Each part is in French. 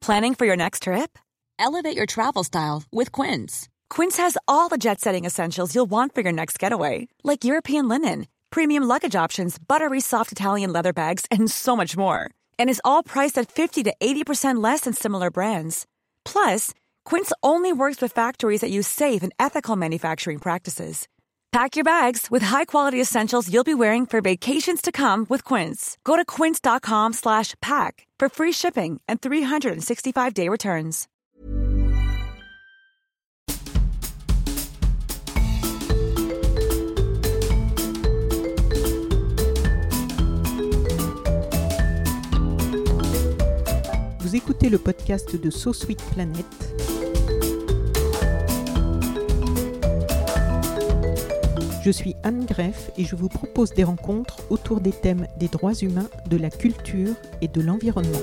Planning for your next trip? Elevate your travel style with Quince. Quince has all the jet-setting essentials you'll want for your next getaway, like European linen, premium luggage options, buttery soft Italian leather bags, and so much more. And is all priced at 50 to 80% less than similar brands. Plus, Quince only works with factories that use safe and ethical manufacturing practices. Pack your bags with high-quality essentials you'll be wearing for vacations to come with Quince. Go to quince.com/pack for free shipping and 365-day returns. Vous écoutez le podcast de So Sweet Planet. Je suis Anne Greff et je vous propose des rencontres autour des thèmes des droits humains, de la culture et de l'environnement.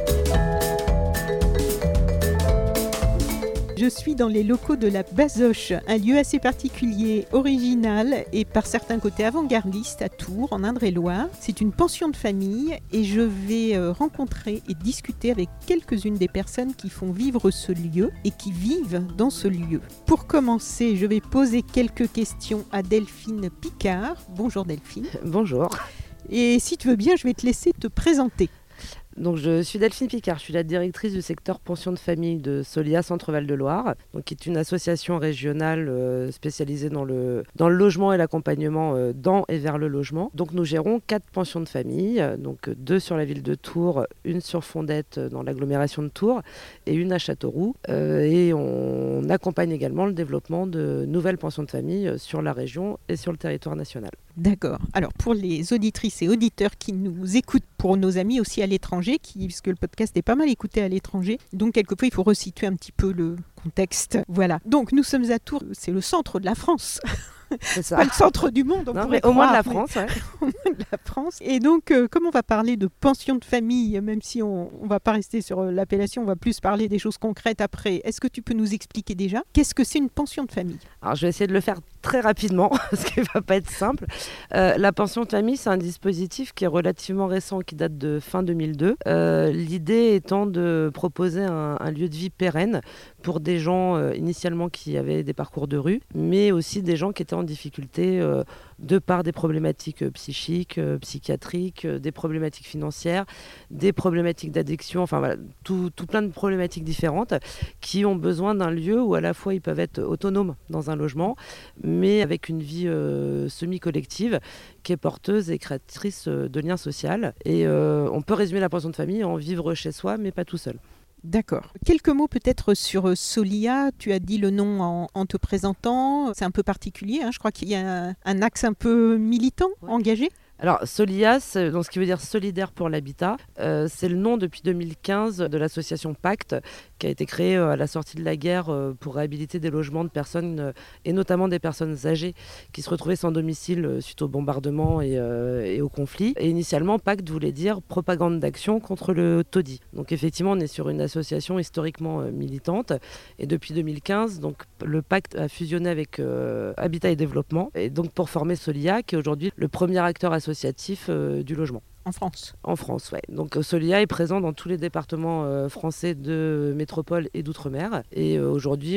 Je suis dans les locaux de la Basoche, un lieu assez particulier, original et par certains côtés avant-gardiste à Tours, en Indre-et-Loire. C'est une pension de famille et je vais rencontrer et discuter avec quelques-unes des personnes qui font vivre ce lieu et qui vivent dans ce lieu. Pour commencer, je vais poser quelques questions à Delphine Picard. Bonjour Delphine. Bonjour. Et si tu veux bien, je vais te laisser te présenter. Donc, je suis Delphine Picard, je suis la directrice du secteur pension de famille de Solia Centre-Val de Loire, donc, qui est une association régionale spécialisée dans le logement et l'accompagnement dans et vers le logement. Donc nous gérons 4 pensions de famille, donc 2 sur la ville de Tours, une sur Fondette dans l'agglomération de Tours et une à Châteauroux. Et on accompagne également le développement de nouvelles pensions de famille sur la région et sur le territoire national. D'accord. Alors pour les auditrices et auditeurs qui nous écoutent, pour nos amis aussi à l'étranger, puisque le podcast est pas mal écouté à l'étranger, donc quelquefois il faut resituer un petit peu le contexte. Voilà. Donc nous sommes à Tours, c'est le centre de la France. C'est ça. Pas le centre du monde, on non, pourrait mais au moins de la croire, France. Ouais. Au moins de la France. Et donc, comme on va parler de pension de famille, même si on ne va pas rester sur l'appellation, on va plus parler des choses concrètes après. Est-ce que tu peux nous expliquer déjà qu'est-ce que c'est une pension de famille ? Alors, je vais essayer de le faire très rapidement, parce qu'il ne va pas être simple. La pension de famille, c'est un dispositif qui est relativement récent, qui date de fin 2002. L'idée étant de proposer un lieu de vie pérenne pour des gens initialement qui avaient des parcours de rue, mais aussi des gens qui étaient en difficulté de par des problématiques psychiques, psychiatriques, des problématiques financières, des problématiques d'addiction, enfin voilà, tout plein de problématiques différentes qui ont besoin d'un lieu où à la fois ils peuvent être autonomes dans un logement, mais avec une vie semi-collective qui est porteuse et créatrice de liens sociaux. Et on peut résumer la pension de famille en vivre chez soi, mais pas tout seul. D'accord. Quelques mots peut-être sur Solia. Tu as dit le nom en te présentant. C'est un peu particulier. Je crois qu'il y a un axe un peu militant, engagé. Alors, Solia, donc, ce qui veut dire solidaire pour l'habitat, c'est le nom depuis 2015 de l'association Pacte, qui a été créée à la sortie de la guerre pour réhabiliter des logements de personnes, et notamment des personnes âgées qui se retrouvaient sans domicile suite au bombardement et au conflit. Et initialement, Pacte voulait dire propagande d'action contre le taudis. Donc effectivement, on est sur une association historiquement militante. Et depuis 2015, donc, le Pacte a fusionné avec Habitat et Développement, et donc pour former Solia, qui est aujourd'hui le premier acteur associatif du logement. En France. En France, oui. Donc Solia est présent dans tous les départements français de métropole et d'outre-mer. Et aujourd'hui,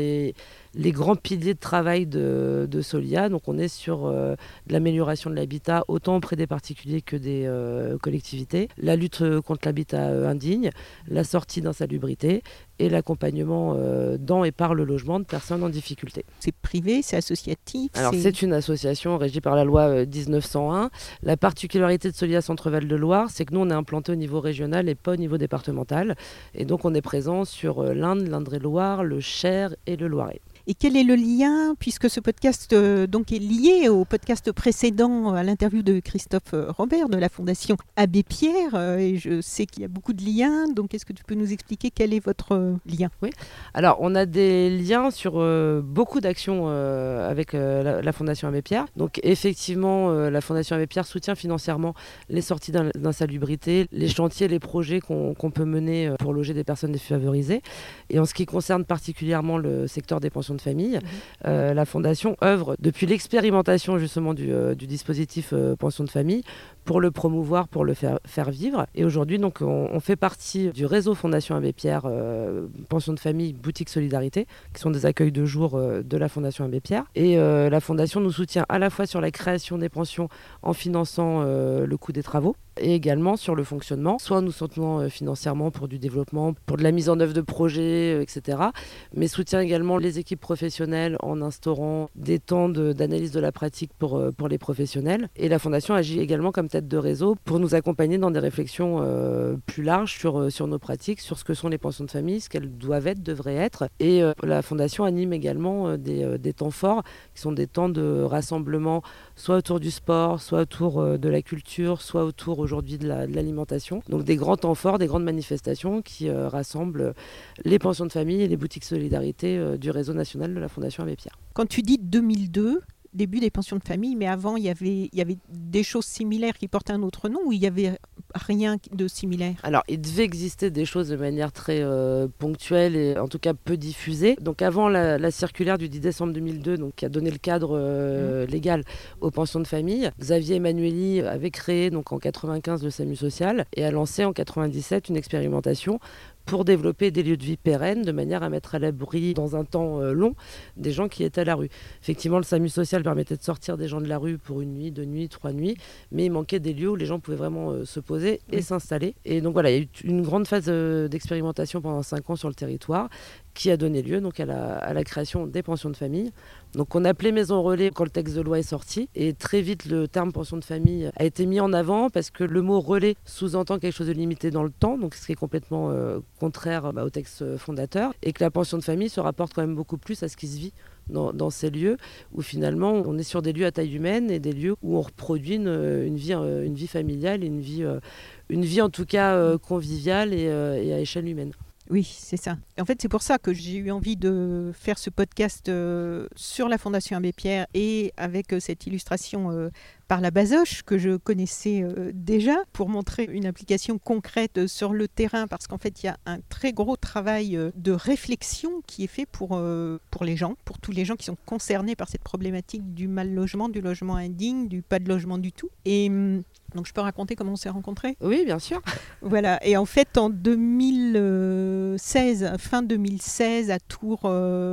les grands piliers de travail de Solia, donc on est sur de l'amélioration de l'habitat, autant auprès des particuliers que des collectivités, la lutte contre l'habitat indigne, la sortie d'insalubrité et l'accompagnement dans et par le logement de personnes en difficulté. C'est privé, c'est associatif. Alors c'est une association régie par la loi 1901. La particularité de Solia Centre-Val de Loire, c'est que nous on est implanté au niveau régional et pas au niveau départemental. Et donc on est présent sur l'Indre, l'Indre-et-Loire, le Cher et le Loiret. Et quel est le lien, puisque ce podcast donc est lié au podcast précédent, à l'interview de Christophe Robert de la Fondation Abbé Pierre, et je sais qu'il y a beaucoup de liens, donc est-ce que tu peux nous expliquer quel est votre lien ? Oui, alors on a des liens sur beaucoup d'actions avec la Fondation Abbé Pierre. Donc effectivement, la Fondation Abbé Pierre soutient financièrement les sorties d'insalubrité, les chantiers, les projets qu'on peut mener pour loger des personnes défavorisées. Et en ce qui concerne particulièrement le secteur des pensions de de famille. La Fondation œuvre depuis l'expérimentation justement du dispositif pension de famille pour le promouvoir, pour le faire vivre. Et aujourd'hui, donc, on fait partie du réseau Fondation Abbé Pierre, pension de famille, boutique solidarité, qui sont des accueils de jour de la Fondation Abbé Pierre. Et la Fondation nous soutient à la fois sur la création des pensions en finançant le coût des travaux, et également sur le fonctionnement, soit nous soutenons financièrement pour du développement, pour de la mise en œuvre de projets, etc. Mais soutient également les équipes professionnelles en instaurant des temps d'analyse de la pratique pour les professionnels. Et la Fondation agit également comme tête de réseau pour nous accompagner dans des réflexions plus larges sur nos pratiques, sur ce que sont les pensions de famille, ce qu'elles doivent être, devraient être. Et la Fondation anime également des temps forts, qui sont des temps de rassemblement, soit autour du sport, soit autour de la culture, soit autour aujourd'hui de l'alimentation. Donc des grands temps forts, des grandes manifestations qui rassemblent les pensions de famille et les boutiques solidarité du réseau national de la Fondation Abbé Pierre. Quand tu dis 2002, début des pensions de famille, mais avant, il y avait des choses similaires qui portaient un autre nom, ou il n'y avait rien de similaire? Alors, il devait exister des choses de manière très ponctuelle et en tout cas peu diffusée. Donc avant la circulaire du 10 décembre 2002, donc, qui a donné le cadre légal aux pensions de famille, Xavier Emmanuelli avait créé donc, en 95 le SAMU social et a lancé en 97 une expérimentation pour développer des lieux de vie pérennes de manière à mettre à l'abri dans un temps long des gens qui étaient à la rue. Effectivement, le SAMU social permettait de sortir des gens de la rue pour 1 nuit, 2 nuits, 3 nuits, mais il manquait des lieux où les gens pouvaient vraiment se poser et s'installer. Et donc voilà, il y a eu une grande phase d'expérimentation pendant 5 ans sur le territoire qui a donné lieu donc, à la création des pensions de famille. Donc on appelait maison relais quand le texte de loi est sorti et très vite le terme pension de famille a été mis en avant parce que le mot relais sous-entend quelque chose de limité dans le temps, donc ce qui est complètement contraire au texte fondateur, et que la pension de famille se rapporte quand même beaucoup plus à ce qui se vit dans ces lieux où finalement on est sur des lieux à taille humaine et des lieux où on reproduit une vie familiale et une vie en tout cas conviviale et à échelle humaine. Oui, c'est ça. En fait, c'est pour ça que j'ai eu envie de faire ce podcast sur la Fondation Abbé Pierre et avec cette illustration par la Bazoche que je connaissais déjà pour montrer une application concrète sur le terrain, parce qu'en fait, il y a un très gros travail de réflexion qui est fait pour les gens, pour tous les gens qui sont concernés par cette problématique du mal logement, du logement indigne, du pas de logement du tout. Et donc, je peux raconter comment on s'est rencontrés ? Oui, bien sûr. Voilà. Et en fait, en 2016, fin 2016, à Tours,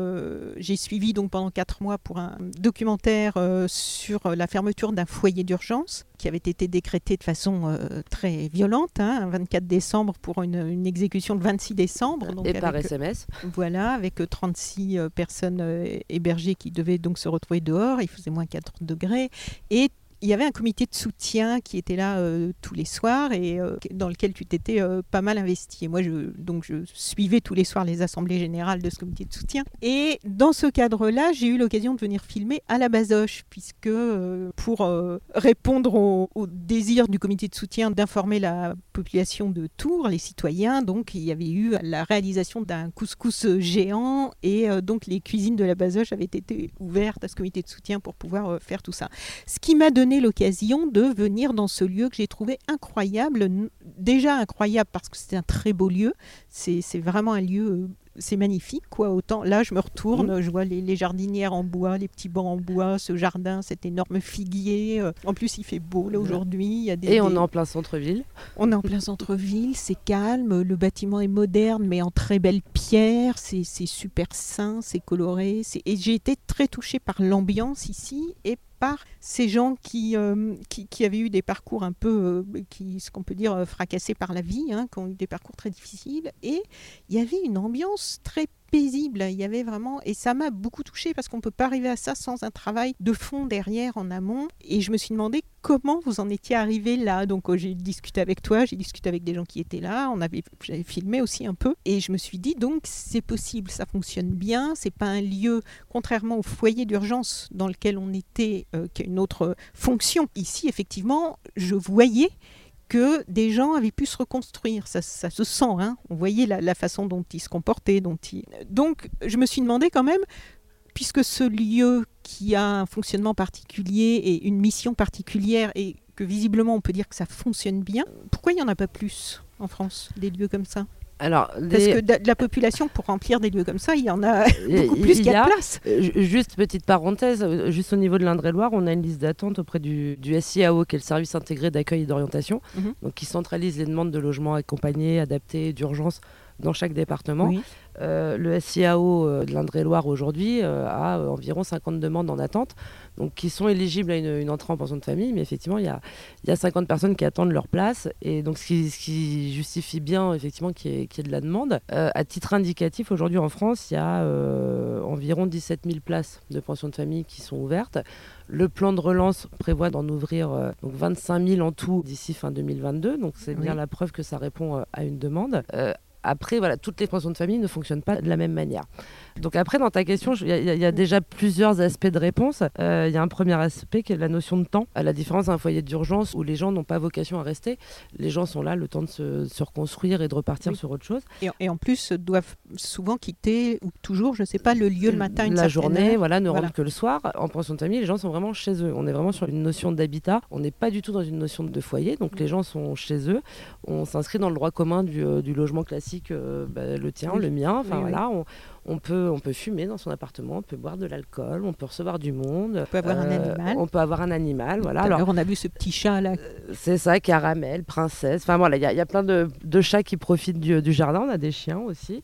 j'ai suivi donc pendant 4 mois pour un documentaire sur la fermeture d'un foyer d'urgence qui avait été décrété de façon très violente, un 24 décembre pour une exécution le 26 décembre. Donc et par SMS. Voilà, avec 36 personnes hébergées qui devaient donc se retrouver dehors. Il faisait moins 4 degrés. Et il y avait un comité de soutien qui était là tous les soirs et dans lequel tu t'étais pas mal investi. Et moi, je suivais tous les soirs les assemblées générales de ce comité de soutien. Et dans ce cadre-là, j'ai eu l'occasion de venir filmer à la Bazoche, puisque pour répondre au désir du comité de soutien d'informer la population de Tours, les citoyens, donc il y avait eu la réalisation d'un couscous géant et donc les cuisines de la Bazoche avaient été ouvertes à ce comité de soutien pour pouvoir faire tout ça. Ce qui m'a donné l'occasion de venir dans ce lieu que j'ai trouvé incroyable, déjà incroyable parce que c'est un très beau lieu, c'est vraiment un lieu, c'est magnifique quoi. Autant là je me retourne, je vois les jardinières en bois, les petits bancs en bois, ce jardin, cet énorme figuier, en plus il fait beau là aujourd'hui, il y a on est en plein centre-ville. On est en plein centre-ville, c'est calme, le bâtiment est moderne mais en très belle pierre, c'est super sain, c'est coloré, et j'ai été très touchée par l'ambiance ici et par ces gens qui avaient eu des parcours un peu, ce qu'on peut dire, fracassés par la vie, qui ont eu des parcours très difficiles. Et il y avait une ambiance très paisible. Il y avait vraiment, et ça m'a beaucoup touchée parce qu'on ne peut pas arriver à ça sans un travail de fond derrière, en amont. Et je me suis demandé comment vous en étiez arrivé là. Donc j'ai discuté avec toi, j'ai discuté avec des gens qui étaient là, j'avais filmé aussi un peu. Et je me suis dit, donc c'est possible, ça fonctionne bien. C'est pas un lieu, contrairement au foyer d'urgence dans lequel on était, qui a une autre fonction. Ici, effectivement, je voyais que des gens avaient pu se reconstruire. Ça se sent, on voyait la façon dont ils se comportaient. Donc, je me suis demandé quand même, puisque ce lieu qui a un fonctionnement particulier et une mission particulière, et que visiblement on peut dire que ça fonctionne bien, pourquoi il n'y en a pas plus en France, des lieux comme ça ? Alors, Parce que de la population, pour remplir des lieux comme ça, il y en a beaucoup plus qu'il y a de place. Juste petite parenthèse, juste au niveau de l'Indre-et-Loire, on a une liste d'attente auprès du SIAO, qui est le service intégré d'accueil et d'orientation, donc qui centralise les demandes de logements accompagnés, adaptés, d'urgence dans chaque département. Oui. Le SIAO de l'Indre-et-Loire aujourd'hui a environ 50 demandes en attente, donc qui sont éligibles à une entrée en pension de famille, mais effectivement il y a 50 personnes qui attendent leur place, et donc ce qui justifie bien effectivement qu'il y ait de la demande. À titre indicatif, aujourd'hui en France, il y a environ 17 000 places de pension de famille qui sont ouvertes. Le plan de relance prévoit d'en ouvrir donc 25 000 en tout d'ici fin 2022, donc c'est bien la preuve que ça répond à une demande. Après, voilà, toutes les pensions de famille ne fonctionnent pas de la même manière. Donc après, dans ta question, il y a déjà plusieurs aspects de réponse. Il y a un premier aspect qui est la notion de temps. À la différence d'un foyer d'urgence où les gens n'ont pas vocation à rester, les gens sont là le temps de se reconstruire et de repartir sur autre chose. Et en plus, doivent souvent quitter, ou toujours, je ne sais pas, le lieu le matin, la journée, ne rentrent que le soir. En pension de famille, les gens sont vraiment chez eux. On est vraiment sur une notion d'habitat. On n'est pas du tout dans une notion de foyer. Donc les gens sont chez eux. On s'inscrit dans le droit commun du logement classique, le tien, le mien. Enfin voilà, on peut fumer dans son appartement, on peut boire de l'alcool, on peut recevoir du monde. On peut avoir un animal. On peut avoir un animal, voilà. Alors, on a vu ce petit chat là. C'est ça, Caramel, Princesse. Enfin voilà, il y a plein de chats qui profitent du jardin. On a des chiens aussi.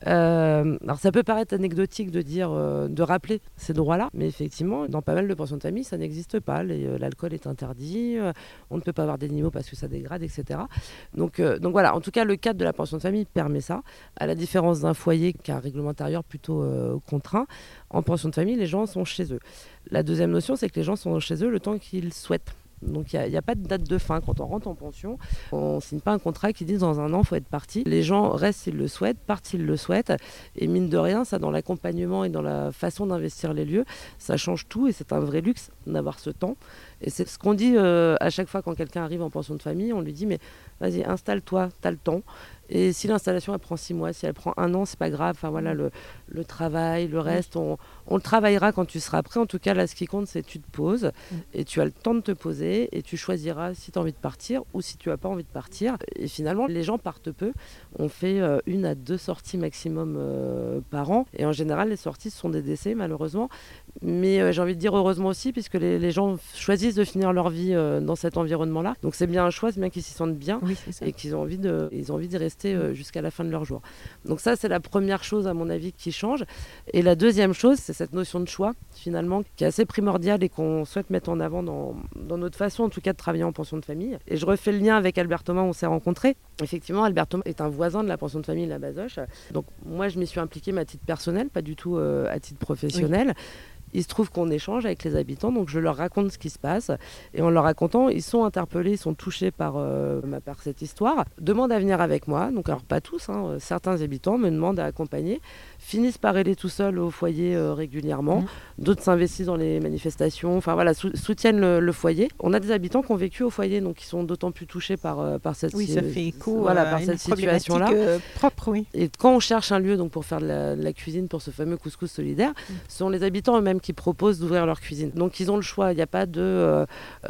Alors ça peut paraître anecdotique de rappeler ces droits-là, mais effectivement, dans pas mal de pensions de famille, ça n'existe pas. L'alcool est interdit, on ne peut pas avoir d'animaux parce que ça dégrade, etc. Donc voilà, en tout cas, le cadre de la pension de famille permet ça, à la différence d'un foyer qui a un règlement intérieur plutôt contraint. En pension de famille, les gens sont chez eux. La deuxième notion, c'est que les gens sont chez eux le temps qu'ils souhaitent. Donc il n'y a pas de date de fin. Quand on rentre en pension, on ne signe pas un contrat qui dit dans un an il faut être parti. Les gens restent s'ils le souhaitent, partent s'ils le souhaitent. Et mine de rien, ça, dans l'accompagnement et dans la façon d'investir les lieux, ça change tout, et c'est un vrai luxe d'avoir ce temps. Et c'est ce qu'on dit à chaque fois quand quelqu'un arrive en pension de famille, on lui dit mais vas-y, installe-toi, t'as le temps. Et si l'installation elle prend 6 mois, si elle prend 1 an, c'est pas grave. Enfin voilà, le travail, le reste, on le travaillera quand tu seras prêt. En tout cas, là, ce qui compte, c'est que tu te poses et tu as le temps de te poser, et tu choisiras si tu as envie de partir ou si tu n'as pas envie de partir. Et finalement, les gens partent peu. On fait 1 à 2 sorties maximum par an. Et en général, les sorties sont des décès, malheureusement. Mais j'ai envie de dire heureusement aussi, puisque les gens choisissent de finir leur vie dans cet environnement-là. Donc c'est bien un choix, c'est bien qu'ils s'y sentent bien, et qu'ils ont envie d'y rester jusqu'à la fin de leur jour. Donc ça, c'est la première chose, à mon avis, qui change. Et la deuxième chose, c'est cette notion de choix, finalement, qui est assez primordiale et qu'on souhaite mettre en avant dans notre façon, en tout cas, de travailler en pension de famille. Et je refais le lien avec Albert Thomas, on s'est rencontrés. Effectivement, Albert Thomas est un voisin de la pension de famille La Bazoche. Donc moi, je m'y suis impliquée, mais à titre personnel, pas du tout à titre professionnel. Il se trouve qu'on échange avec les habitants, donc je leur raconte ce qui se passe. Et en leur racontant, ils sont interpellés, ils sont touchés par cette histoire. Demandent à venir avec moi, donc alors pas tous, certains habitants me demandent à accompagner, finissent par aller tout seuls au foyer régulièrement. D'autres s'investissent dans les manifestations, enfin voilà, soutiennent le foyer. On a des habitants qui ont vécu au foyer, donc qui sont d'autant plus touchés par cette ça fait écho par cette situation-là. Propre, oui. Et quand on cherche un lieu donc, pour faire de la cuisine, pour ce fameux couscous solidaire, ce sont les habitants eux-mêmes qui proposent d'ouvrir leur cuisine. Donc ils ont le choix, il n'y a pas de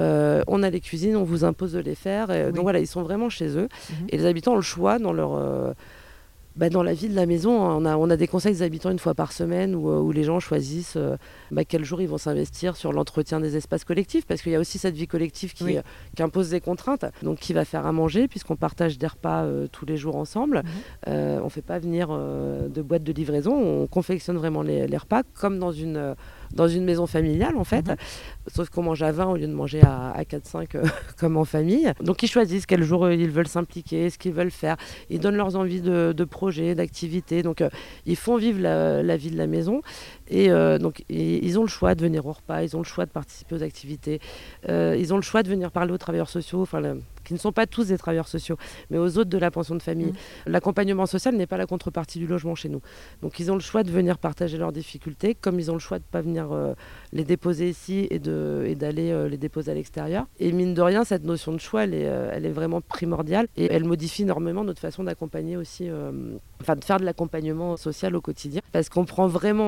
on a les cuisines, on vous impose de les faire. Donc voilà, ils sont vraiment chez eux. Et les habitants ont le choix dans leur dans la vie de la maison. On a des conseils des habitants 1 fois par semaine où les gens choisissent quel jour ils vont s'investir sur l'entretien des espaces collectifs, parce qu'il y a aussi cette vie collective qui impose des contraintes. Donc qui va faire à manger, puisqu'on partage des repas tous les jours ensemble. On ne fait pas venir de boîtes de livraison, on confectionne vraiment les repas comme dans une maison familiale en fait, sauf qu'on mange à 20 au lieu de manger à 4-5 comme en famille. Donc ils choisissent quel jour ils veulent s'impliquer, ce qu'ils veulent faire. Ils donnent leurs envies de projets, d'activités. Donc ils font vivre la vie de la maison. Et donc ils ont le choix de venir au repas, ils ont le choix de participer aux activités, ils ont le choix de venir parler aux travailleurs sociaux, qui ne sont pas tous des travailleurs sociaux, mais aux autres de la pension de famille. L'accompagnement social n'est pas la contrepartie du logement chez nous. Donc ils ont le choix de venir partager leurs difficultés, comme ils ont le choix de ne pas venir les déposer ici et d'aller les déposer à l'extérieur. Et mine de rien, cette notion de choix, elle est vraiment primordiale, et elle modifie énormément notre façon d'accompagner aussi, de faire de l'accompagnement social au quotidien, parce qu'on prend vraiment en compte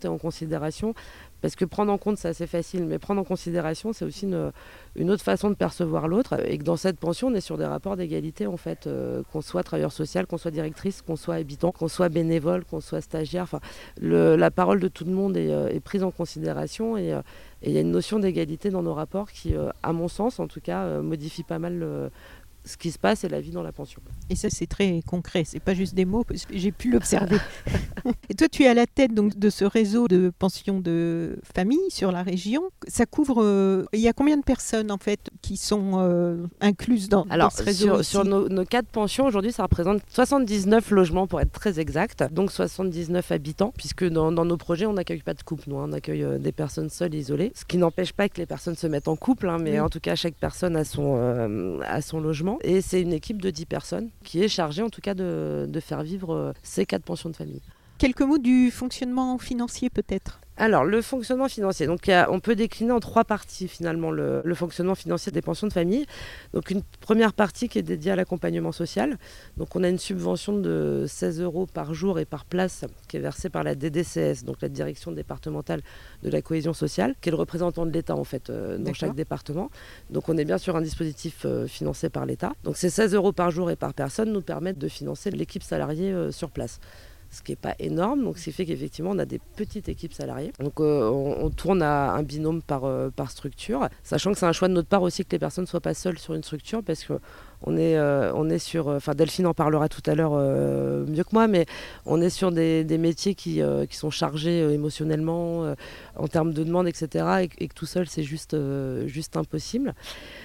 compte et en considération, parce que prendre en compte, c'est assez facile, mais prendre en considération, c'est aussi une autre façon de percevoir l'autre, et que dans cette pension, on est sur des rapports d'égalité, en fait, qu'on soit travailleur social, qu'on soit directrice, qu'on soit habitant, qu'on soit bénévole, qu'on soit stagiaire, enfin, la parole de tout le monde est prise en considération, et il y a une notion d'égalité dans nos rapports qui, à mon sens, en tout cas, modifie pas mal ce qui se passe et la vie dans la pension. Et ça, c'est très concret, c'est pas juste des mots, parce que j'ai pu l'observer. Et toi, tu es à la tête donc, de ce réseau de pensions de famille sur la région. Ça couvre, il y a combien de personnes en fait qui sont incluses dans ce réseau sur nos 4 pensions, aujourd'hui, ça représente 79 logements pour être très exact, donc 79 habitants, puisque dans nos projets, on n'accueille pas de couple, nous, on accueille des personnes seules, isolées, ce qui n'empêche pas que les personnes se mettent en couple, mais en tout cas, chaque personne a son logement. Et c'est une équipe de 10 personnes qui est chargée en tout cas de faire vivre ces 4 pensions de famille. Quelques mots du fonctionnement financier peut-être ? Alors, le fonctionnement financier, donc on peut décliner en 3 parties finalement le fonctionnement financier des pensions de famille. Donc une première partie qui est dédiée à l'accompagnement social. Donc on a une subvention de 16 € par jour et par place qui est versée par la DDCS, donc la Direction départementale de la cohésion sociale, qui est le représentant de l'État en fait dans chaque département. Donc on est bien sur un dispositif financé par l'État. Donc ces 16 € par jour et par personne nous permettent de financer l'équipe salariée sur place. Ce qui n'est pas énorme, donc ce qui fait qu'effectivement on a des petites équipes salariées. Donc on tourne à un binôme par structure, sachant que c'est un choix de notre part aussi que les personnes ne soient pas seules sur une structure, parce qu'on est sur, enfin Delphine en parlera tout à l'heure mieux que moi, mais on est sur des métiers qui sont chargés émotionnellement, en termes de demande, etc. Et que tout seul c'est juste impossible.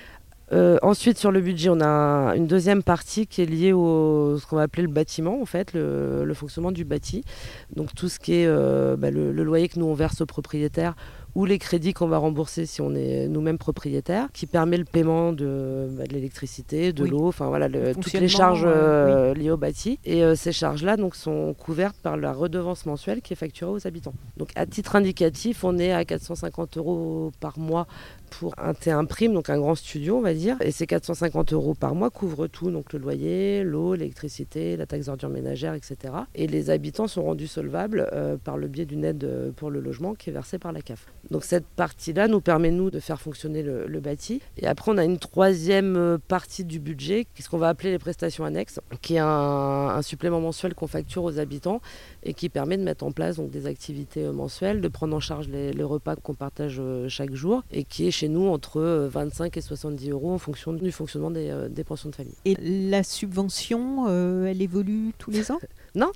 Ensuite, sur le budget, on a une deuxième partie qui est liée au ce qu'on va appeler le bâtiment, en fait, le fonctionnement du bâti. Donc tout ce qui est le loyer que nous on verse aux propriétaires, ou les crédits qu'on va rembourser si on est nous-mêmes propriétaires, qui permet le paiement de l'électricité, de l'eau, enfin voilà, toutes les charges liées au bâti. Et ces charges-là donc, sont couvertes par la redevance mensuelle qui est facturée aux habitants. Donc à titre indicatif, on est à 450 € par mois pour un T1 prime, donc un grand studio on va dire. Et ces 450 € par mois couvrent tout, donc le loyer, l'eau, l'électricité, la taxe d'ordures ménagères, etc. Et les habitants sont rendus solvables par le biais d'une aide pour le logement qui est versée par la CAF. Donc cette partie-là nous permet, nous, de faire fonctionner le bâti. Et après, on a une troisième partie du budget, qui est ce qu'on va appeler les prestations annexes, qui est un supplément mensuel qu'on facture aux habitants et qui permet de mettre en place donc, des activités mensuelles, de prendre en charge les repas qu'on partage chaque jour et qui est chez nous entre 25 et 70 € en fonction du fonctionnement des pensions de famille. Et la subvention, elle évolue tous les ans ? Non.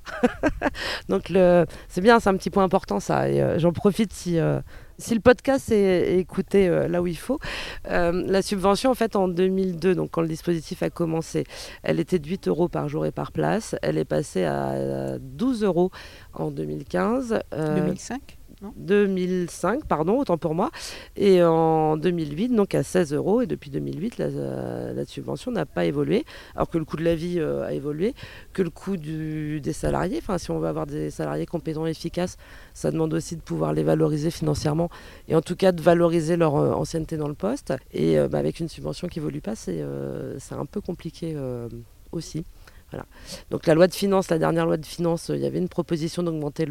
Donc c'est bien, c'est un petit point important ça. Et j'en profite si le podcast est écouté là où il faut. La subvention, en fait, en 2002, donc quand le dispositif a commencé, elle était de 8 € par jour et par place. Elle est passée à 12 € en 2015. 2005 non 2005, pardon, autant pour moi. Et en 2008, donc à 16 €. Et depuis 2008, la subvention n'a pas évolué. Alors que le coût de la vie a évolué, que le coût des salariés. Enfin, si on veut avoir des salariés compétents et efficaces, ça demande aussi de pouvoir les valoriser financièrement. Et en tout cas, de valoriser leur ancienneté dans le poste. Et avec une subvention qui n'évolue pas, c'est un peu compliqué aussi. Voilà. Donc la dernière loi de finances, il y avait une proposition d'augmenter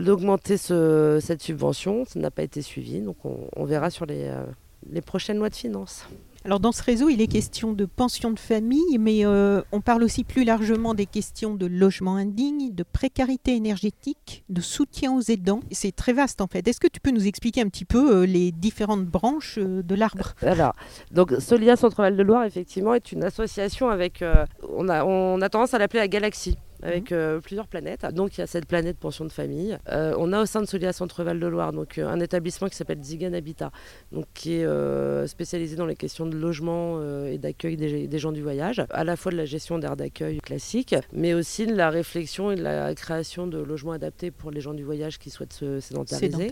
cette subvention. Ça n'a pas été suivi, donc on verra sur les prochaines lois de finances. Alors dans ce réseau, il est question de pension de famille, mais on parle aussi plus largement des questions de logement indigne, de précarité énergétique, de soutien aux aidants. C'est très vaste en fait. Est-ce que tu peux nous expliquer un petit peu les différentes branches de l'arbre ? Alors, donc Solia Centre-Val de Loire, effectivement, est une association avec... on a tendance à l'appeler la galaxie, avec plusieurs planètes. Donc il y a cette planète pension de famille. On a au sein de Solia Centre-Val de Loire donc, un établissement qui s'appelle Zigan Habitat, donc, qui est spécialisé dans les questions de logement et d'accueil des gens du voyage, à la fois de la gestion d'aires d'accueil classique, mais aussi de la réflexion et de la création de logements adaptés pour les gens du voyage qui souhaitent se sédentariser.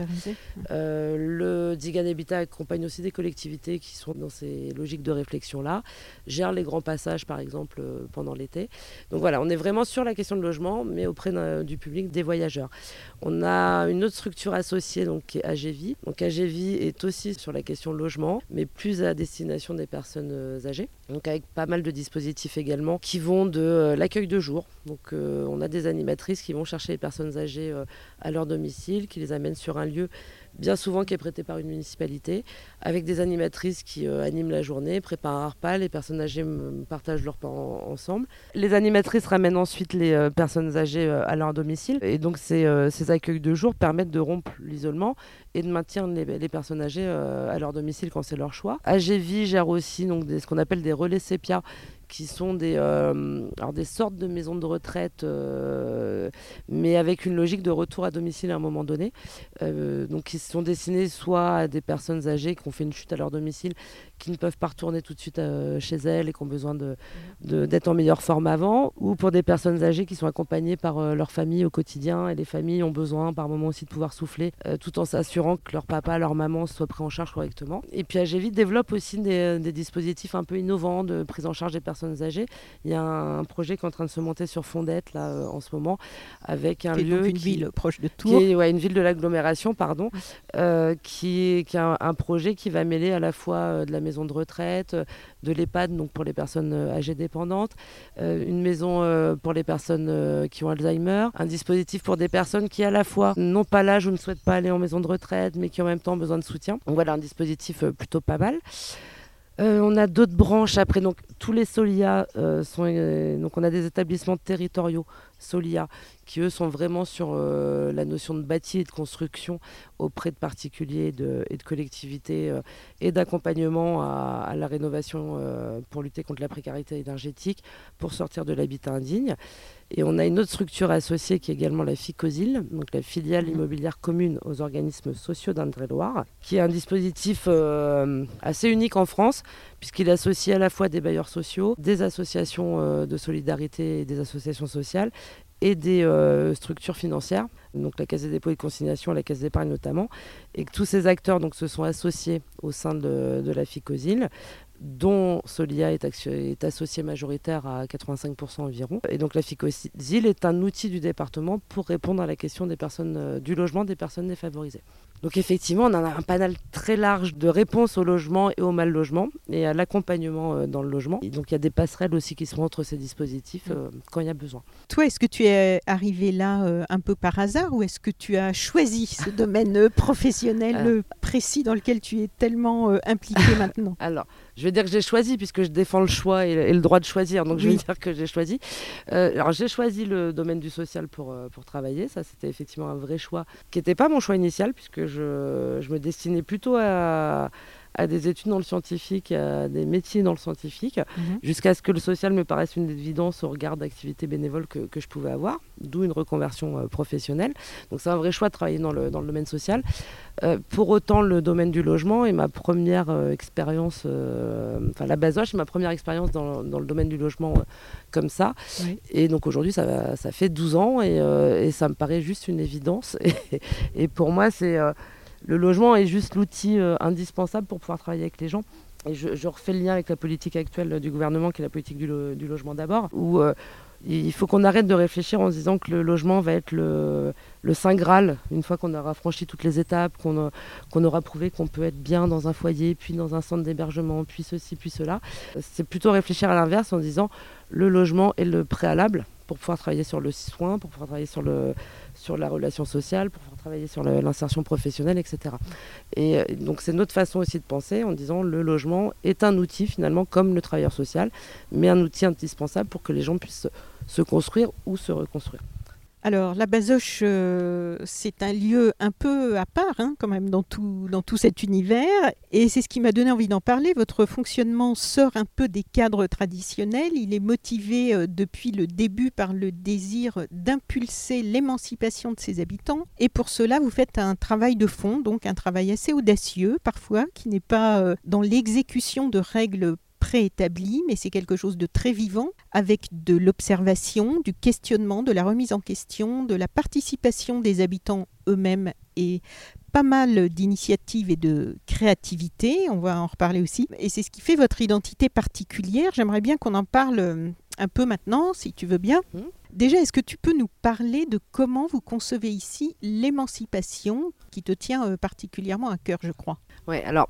Le Zigan Habitat accompagne aussi des collectivités qui sont dans ces logiques de réflexion-là, gère les grands passages par exemple pendant l'été. Donc voilà, on est vraiment sur la question de logement, mais auprès du public, des voyageurs. On a une autre structure associée donc, qui est AGVI. Donc AGVI est aussi sur la question logement, mais plus à destination des personnes âgées. Donc avec pas mal de dispositifs également qui vont de l'accueil de jour. Donc on a des animatrices qui vont chercher les personnes âgées à leur domicile, qui les amènent sur un lieu bien souvent qui est prêté par une municipalité, avec des animatrices qui animent la journée, préparent un repas, les personnes âgées partagent leur repas ensemble. Les animatrices ramènent ensuite les personnes âgées à leur domicile. Et donc ces accueils de jour permettent de rompre l'isolement et de maintenir les personnes âgées à leur domicile quand c'est leur choix. AGV gère aussi donc, ce qu'on appelle des relais sépia, qui sont des sortes de maisons de retraite, mais avec une logique de retour à domicile à un moment donné. Donc qui sont destinés soit à des personnes âgées qui ont fait une chute à leur domicile, qui ne peuvent pas retourner tout de suite chez elles et qui ont besoin d'être en meilleure forme avant, ou pour des personnes âgées qui sont accompagnées par leur famille au quotidien, et les familles ont besoin par moment aussi de pouvoir souffler, tout en s'assurant que leur papa, leur maman soient pris en charge correctement. Et puis AGV développe aussi des dispositifs un peu innovants de prise en charge des personnes âgées. Il y a un projet qui est en train de se monter sur Fondette là, en ce moment, avec un lieu donc une ville proche de Tours. Une ville de l'agglomération, pardon, qui a un projet qui va mêler à la fois de la maison de retraite, de l'EHPAD, donc pour les personnes âgées dépendantes, une maison pour les personnes qui ont Alzheimer, un dispositif pour des personnes qui à la fois n'ont pas l'âge ou ne souhaitent pas aller en maison de retraite, mais qui en même temps ont besoin de soutien. Donc voilà, un dispositif plutôt pas mal. On a d'autres branches après, donc tous les Solia donc on a des établissements territoriaux Solia qui eux sont vraiment sur la notion de bâti et de construction auprès de particuliers et de collectivités et d'accompagnement à la rénovation pour lutter contre la précarité énergétique, pour sortir de l'habitat indigne. Et on a une autre structure associée qui est également la FICOSIL, donc la filiale immobilière commune aux organismes sociaux d'Indre-et-Loire, qui est un dispositif assez unique en France, puisqu'il associe à la fois des bailleurs sociaux, des associations de solidarité et des associations sociales, et des structures financières, donc la Caisse des dépôts et consignations, la Caisse d'épargne notamment, et que tous ces acteurs donc, se sont associés au sein de la FICOSIL, dont Solia est associé majoritaire à 85% environ. Et donc la FICOSIL est un outil du département pour répondre à la question des personnes, du logement des personnes défavorisées. Donc effectivement, on a un panel très large de réponses au logement et au mal logement et à l'accompagnement dans le logement. Et donc il y a des passerelles aussi qui se font entre ces dispositifs quand il y a besoin. Toi, est-ce que tu es arrivé là un peu par hasard ou est-ce que tu as choisi ce domaine professionnel précis dans lequel tu es tellement impliqué maintenant ? Alors, je vais dire que j'ai choisi puisque je défends le choix et le droit de choisir. Donc je vais dire que j'ai choisi. Alors j'ai choisi le domaine du social pour travailler. Ça, c'était effectivement un vrai choix qui n'était pas mon choix initial puisque je me destinais plutôt à des études dans le scientifique, à des métiers dans le scientifique, jusqu'à ce que le social me paraisse une évidence au regard d'activités bénévoles que je pouvais avoir, d'où une reconversion professionnelle. Donc c'est un vrai choix de travailler dans le domaine social. Pour autant, le domaine du logement est ma première expérience, la Bazoche est ma première expérience dans le domaine du logement comme ça. Oui. Et donc aujourd'hui, ça fait 12 ans et ça me paraît juste une évidence. Et pour moi, le logement est juste l'outil indispensable pour pouvoir travailler avec les gens. Et je refais le lien avec la politique actuelle du gouvernement, qui est la politique du logement d'abord, où il faut qu'on arrête de réfléchir en se disant que le logement va être le Saint Graal, une fois qu'on aura franchi toutes les étapes, qu'on aura prouvé qu'on peut être bien dans un foyer, puis dans un centre d'hébergement, puis ceci, puis cela. C'est plutôt réfléchir à l'inverse en disant le logement est le préalable pour pouvoir travailler sur le soin, pour pouvoir travailler sur la relation sociale, pour pouvoir travailler sur l'insertion professionnelle, etc. Et donc c'est notre façon aussi de penser en disant le logement est un outil finalement comme le travailleur social, mais un outil indispensable pour que les gens puissent se construire ou se reconstruire. Alors, la Bazoche, c'est un lieu un peu à part, quand même, dans tout cet univers. Et c'est ce qui m'a donné envie d'en parler. Votre fonctionnement sort un peu des cadres traditionnels. Il est motivé depuis le début par le désir d'impulser l'émancipation de ses habitants. Et pour cela, vous faites un travail de fond, donc un travail assez audacieux, parfois, qui n'est pas dans l'exécution de règles préétabli, mais c'est quelque chose de très vivant, avec de l'observation, du questionnement, de la remise en question, de la participation des habitants eux-mêmes et pas mal d'initiatives et de créativité, on va en reparler aussi. Et c'est ce qui fait votre identité particulière. J'aimerais bien qu'on en parle un peu maintenant, si tu veux bien. Déjà, est-ce que tu peux nous parler de comment vous concevez ici l'émancipation qui te tient particulièrement à cœur, je crois ? Oui, alors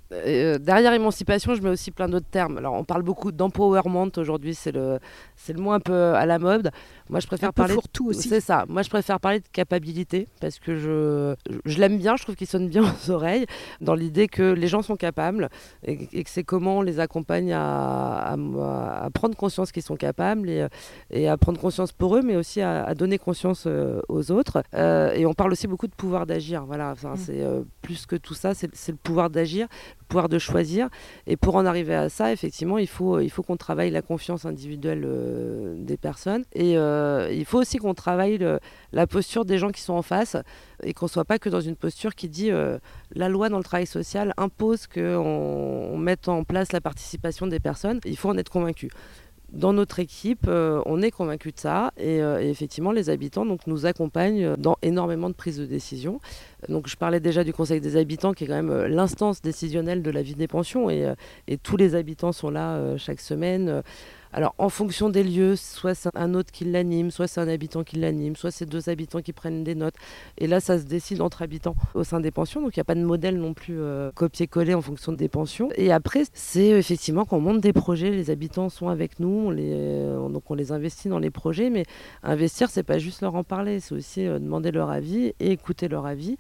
Derrière émancipation, je mets aussi plein d'autres termes. Alors, on parle beaucoup d'empowerment aujourd'hui, c'est le mot un peu à la mode. Moi, je préfère parler fourre-tout aussi. C'est ça. Moi, je préfère parler de capacité parce que je l'aime bien. Je trouve qu'il sonne bien aux oreilles dans l'idée que les gens sont capables et que c'est comment on les accompagne à prendre conscience qu'ils sont capables et à prendre conscience pour eux, mais aussi à donner conscience aux autres. Et on parle aussi beaucoup de pouvoir d'agir. Voilà. Enfin, c'est plus que tout ça, c'est le pouvoir d'agir, pouvoir de choisir. Et pour en arriver à ça, effectivement, il faut qu'on travaille la confiance individuelle des personnes. Et il faut aussi qu'on travaille la posture des gens qui sont en face et qu'on ne soit pas que dans une posture qui dit la loi dans le travail social impose qu'on mette en place la participation des personnes. Il faut en être convaincu. Dans notre équipe, on est convaincu de ça et effectivement les habitants donc, nous accompagnent dans énormément de prises de décision. Donc, je parlais déjà du Conseil des habitants qui est quand même l'instance décisionnelle de la vie des pensions et tous les habitants sont là chaque semaine. Alors en fonction des lieux, soit c'est un autre qui l'anime, soit c'est un habitant qui l'anime, soit c'est 2 habitants qui prennent des notes. Et là, ça se décide entre habitants au sein des pensions. Donc il n'y a pas de modèle non plus copier-coller en fonction des pensions. Et après, c'est effectivement qu'on monte des projets, les habitants sont avec nous, donc on les investit dans les projets. Mais investir, c'est pas juste leur en parler, c'est aussi demander leur avis et écouter leur avis.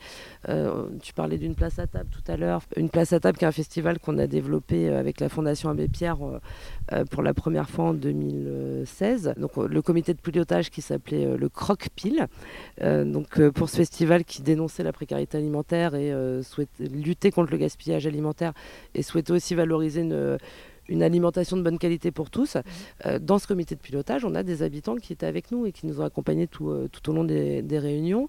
Tu parlais d'une place à table tout à l'heure. Une place à table qui est un festival qu'on a développé avec la Fondation Abbé Pierre pour la première fois en 2016. Donc le comité de pilotage qui s'appelait le Croque-Pile. Pour ce festival qui dénonçait la précarité alimentaire et souhaitait lutter contre le gaspillage alimentaire et souhaitait aussi valoriser une alimentation de bonne qualité pour tous. Dans ce comité de pilotage, on a des habitants qui étaient avec nous et qui nous ont accompagnés tout au long des réunions.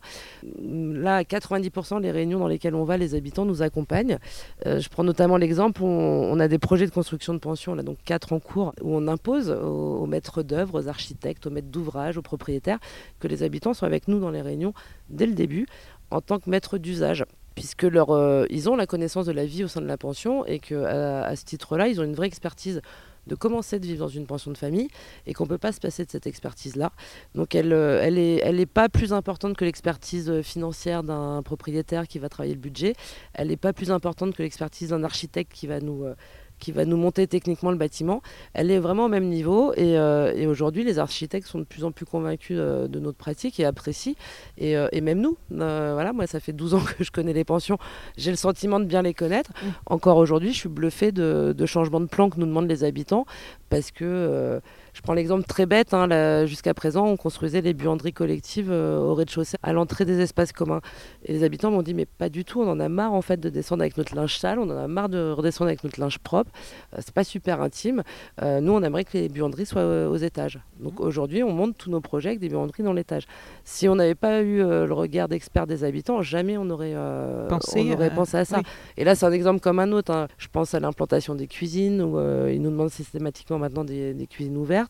Là, à 90%, les réunions dans lesquelles on va, les habitants nous accompagnent. Je prends notamment l'exemple, on a des projets de construction de pensions, on a donc 4 en cours, où on impose aux maîtres d'œuvre, aux architectes, aux maîtres d'ouvrage, aux propriétaires, que les habitants soient avec nous dans les réunions dès le début, en tant que maîtres d'usage. Puisque ils ont la connaissance de la vie au sein de la pension et qu'à ce titre-là, ils ont une vraie expertise de comment c'est de vivre dans une pension de famille et qu'on ne peut pas se passer de cette expertise-là. Donc elle est pas plus importante que l'expertise financière d'un propriétaire qui va travailler le budget. Elle n'est pas plus importante que l'expertise d'un architecte qui va nous monter techniquement le bâtiment. Elle est vraiment au même niveau et aujourd'hui les architectes sont de plus en plus convaincus de notre pratique et apprécient et même nous, voilà, moi ça fait 12 ans que je connais les pensions, j'ai le sentiment de bien les connaître. Encore aujourd'hui je suis bluffée de changements de plan que nous demandent les habitants parce que je prends l'exemple très bête, jusqu'à présent on construisait les buanderies collectives au rez-de-chaussée à l'entrée des espaces communs et les habitants m'ont dit mais pas du tout, on en a marre en fait de descendre avec notre linge sale, on en a marre de redescendre avec notre linge propre, c'est pas super intime, nous on aimerait que les buanderies soient aux étages. Donc aujourd'hui on monte tous nos projets avec des buanderies dans l'étage. Si on n'avait pas eu le regard d'experts des habitants, jamais on aurait pensé à ça. Oui. Et là c'est un exemple comme un autre, je pense à l'implantation des cuisines où ils nous demandent systématiquement maintenant des cuisines ouvertes.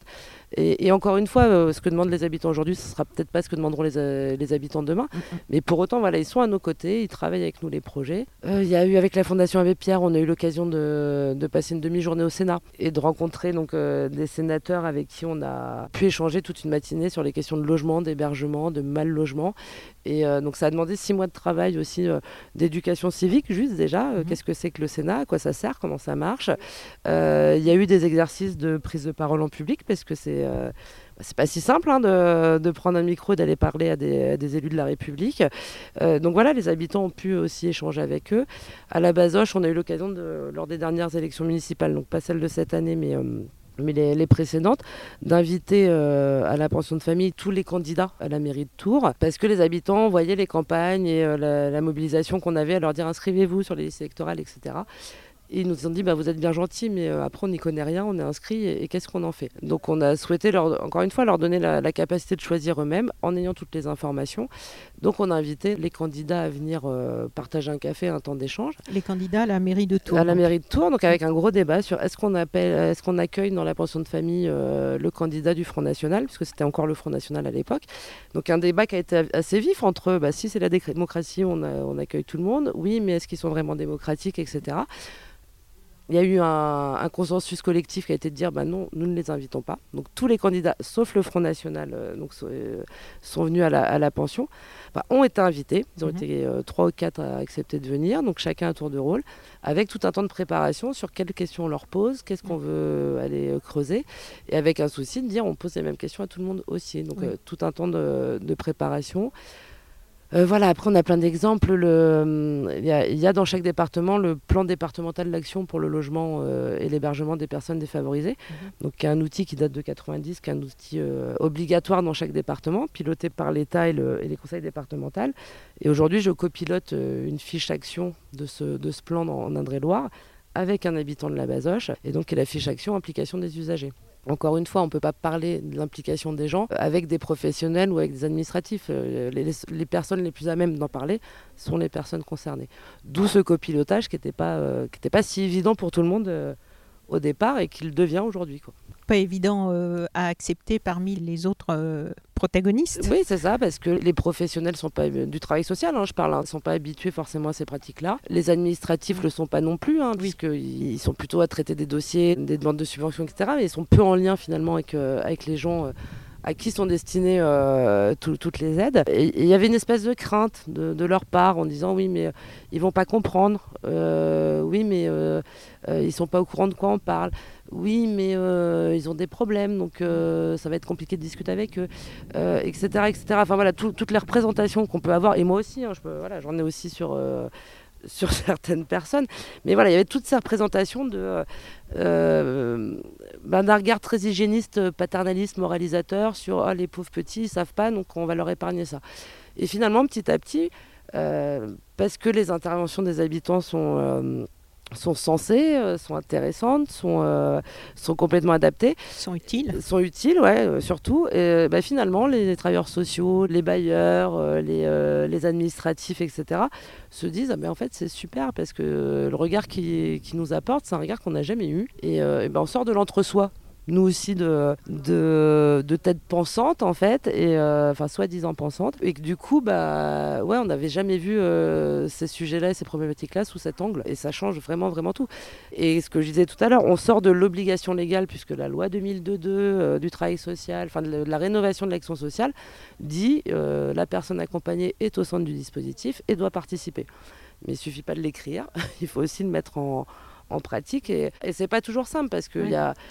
Et encore une fois, ce que demandent les habitants aujourd'hui, ce ne sera peut-être pas ce que demanderont les habitants demain. Mais pour autant, voilà, ils sont à nos côtés, ils travaillent avec nous les projets. Il y a eu avec la Fondation Abbé Pierre, on a eu l'occasion de passer une demi-journée au Sénat et de rencontrer donc, des sénateurs avec qui on a pu échanger toute une matinée sur les questions de logement, d'hébergement, de mal-logement. Et donc ça a demandé 6 mois de travail aussi d'éducation civique, juste déjà. Qu'est-ce que c'est que le Sénat, à quoi ça sert, comment ça marche. Il y a eu des exercices de prise de parole en public parce que c'est pas si simple de prendre un micro et d'aller parler à des élus de la République. Donc voilà, les habitants ont pu aussi échanger avec eux. À la Bazoche, on a eu l'occasion, lors des dernières élections municipales, donc pas celle de cette année, mais les précédentes, d'inviter à la pension de famille tous les candidats à la mairie de Tours, parce que les habitants voyaient les campagnes et la mobilisation qu'on avait à leur dire inscrivez-vous sur les listes électorales, etc. Et ils nous ont dit vous êtes bien gentils, mais après on n'y connaît rien, on est inscrits et qu'est-ce qu'on en fait? Donc on a souhaité encore une fois leur donner la capacité de choisir eux-mêmes en ayant toutes les informations. Donc on a invité les candidats à venir partager un café, un temps d'échange. Les candidats à la mairie de Tours. À la mairie de Tours, donc avec un gros débat sur est-ce qu'on accueille dans la pension de famille le candidat du Front National, puisque c'était encore le Front National à l'époque. Donc un débat qui a été assez vif entre si c'est la démocratie, on accueille tout le monde, oui, mais est-ce qu'ils sont vraiment démocratiques, etc. Il y a eu un consensus collectif qui a été de dire non, nous ne les invitons pas. Donc tous les candidats, sauf le Front National, sont venus à la pension, ont été invités. Ils ont été 3 ou 4 à accepter de venir, donc chacun à tour de rôle, avec tout un temps de préparation sur quelles questions on leur pose, qu'est-ce qu'on veut aller creuser, et avec un souci de dire on pose les mêmes questions à tout le monde aussi. Donc tout un temps de préparation. Après on a plein d'exemples. Il y a dans chaque département le plan départemental d'action pour le logement et l'hébergement des personnes défavorisées. Donc qui est un outil qui date de 90, qui est un outil obligatoire dans chaque département, piloté par l'État et les conseils départementaux. Et aujourd'hui je copilote une fiche action de ce plan en Indre-et-Loire avec un habitant de la Bazoche, et donc qui est la fiche action implication des usagers. Encore une fois, on ne peut pas parler de l'implication des gens avec des professionnels ou avec des administratifs. Les personnes les plus à même d'en parler sont les personnes concernées. D'où ce copilotage qui n'était pas si évident pour tout le monde au départ et qu'il devient aujourd'hui, quoi. Pas évident à accepter parmi les autres protagonistes. Oui, c'est ça, parce que les professionnels sont pas du travail social, je parle, ne sont pas habitués forcément à ces pratiques-là. Les administratifs ne le sont pas non plus, puisqu'ils sont plutôt à traiter des dossiers, des demandes de subventions, etc. Mais ils sont peu en lien finalement avec les gens à qui sont destinées toutes les aides. Et il y avait une espèce de crainte de leur part en disant oui, mais ils vont pas comprendre, oui, mais ils sont pas au courant de quoi on parle. Oui, mais ils ont des problèmes, donc ça va être compliqué de discuter avec eux, etc., etc. Enfin voilà, toutes les représentations qu'on peut avoir, et moi aussi, j'en ai aussi sur certaines personnes. Mais voilà, il y avait toutes ces représentations d'un regard très hygiéniste, paternaliste, moralisateur sur les pauvres petits, ils savent pas, donc on va leur épargner ça. Et finalement, petit à petit, parce que les interventions des habitants sont sensées, sont intéressantes, sont complètement adaptées. Sont utiles, surtout. Et finalement, les travailleurs sociaux, les bailleurs, les administratifs, etc., se disent en fait, c'est super parce que le regard qu'ils nous apportent, c'est un regard qu'on n'a jamais eu. Et on sort de l'entre-soi. Nous aussi de tête pensante en fait, et soi-disant pensante, et que du coup on n'avait jamais vu ces sujets-là et ces problématiques-là sous cet angle, et ça change vraiment vraiment tout. Et ce que je disais tout à l'heure, on sort de l'obligation légale puisque la loi 2002 du travail social, de la rénovation de l'action sociale dit la personne accompagnée est au centre du dispositif et doit participer. Mais il suffit pas de l'écrire, il faut aussi le mettre en pratique, et c'est pas toujours simple parce qu'il y a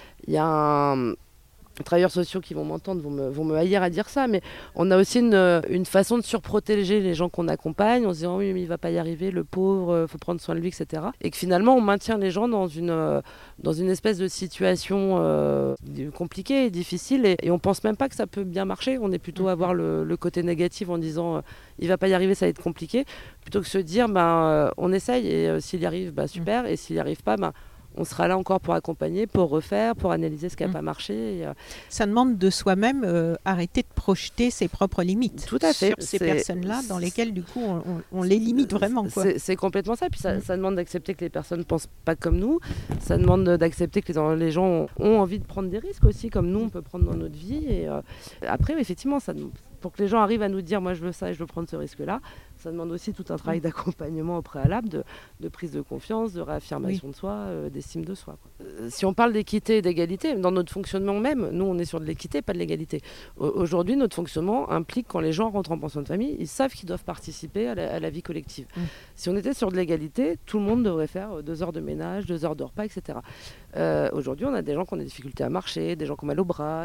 travailleurs sociaux qui vont m'entendre, vont me haïr à dire ça, mais on a aussi une façon de surprotéger les gens qu'on accompagne en se disant oui mais il va pas y arriver, le pauvre, faut prendre soin de lui, etc. Et que finalement on maintient les gens dans une espèce de situation compliquée et difficile, et on pense même pas que ça peut bien marcher. On est plutôt à voir le côté négatif en disant il va pas y arriver, ça va être compliqué, plutôt que se dire on essaye, et s'il y arrive super, et s'il y arrive pas on sera là encore pour accompagner, pour refaire, pour analyser ce qui n'a pas marché. Ça demande de soi-même arrêter de projeter ses propres limites. Tout à fait. Sur ces personnes-là dans lesquelles du coup on les limite vraiment, quoi. C'est complètement ça. Puis ça demande d'accepter que les personnes ne pensent pas comme nous. Ça demande d'accepter que les gens ont envie de prendre des risques aussi, comme nous on peut prendre dans notre vie. Et après, effectivement, pour que les gens arrivent à nous dire moi je veux ça et je veux prendre ce risque-là, ça demande aussi tout un travail d'accompagnement au préalable, de prise de confiance, de réaffirmation de soi, d'estime de soi, quoi. Si on parle d'équité et d'égalité, dans notre fonctionnement même, nous on est sur de l'équité, pas de l'égalité. Aujourd'hui, notre fonctionnement implique quand les gens rentrent en pension de famille, ils savent qu'ils doivent participer à la vie collective. Si on était sur de l'égalité, tout le monde devrait faire 2 heures de ménage, 2 heures de repas, etc. Aujourd'hui, on a des gens qui ont des difficultés à marcher, des gens qui ont mal au bras,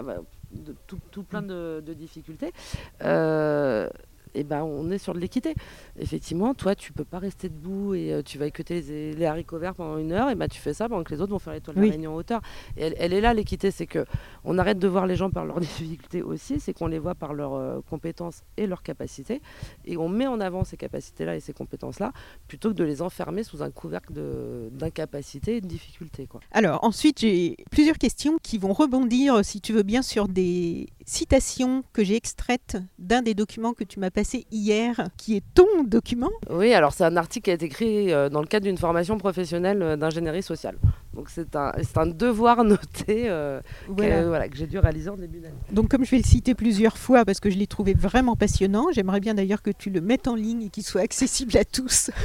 tout plein de difficultés. On est sur de l'équité. Effectivement, toi, tu peux pas rester debout et tu vas écouter les haricots verts pendant 1 heure, et tu fais ça pendant que les autres vont faire l'étoile d'araignée en hauteur. Et elle est là, l'équité, c'est que on arrête de voir les gens par leurs difficultés aussi, c'est qu'on les voit par leurs compétences et leurs capacités, et on met en avant ces capacités-là et ces compétences-là, plutôt que de les enfermer sous un couvercle d'incapacité et de difficulté, quoi. Alors ensuite, j'ai plusieurs questions qui vont rebondir, si tu veux bien, sur des citations que j'ai extraites d'un des documents que tu m'as passé hier, qui est ton document. Oui, alors c'est un article qui a été écrit dans le cadre d'une formation professionnelle d'ingénierie sociale. Donc c'est un devoir noté que j'ai dû réaliser en début d'année. Donc comme je vais le citer plusieurs fois parce que je l'ai trouvé vraiment passionnant, j'aimerais bien d'ailleurs que tu le mettes en ligne et qu'il soit accessible à tous.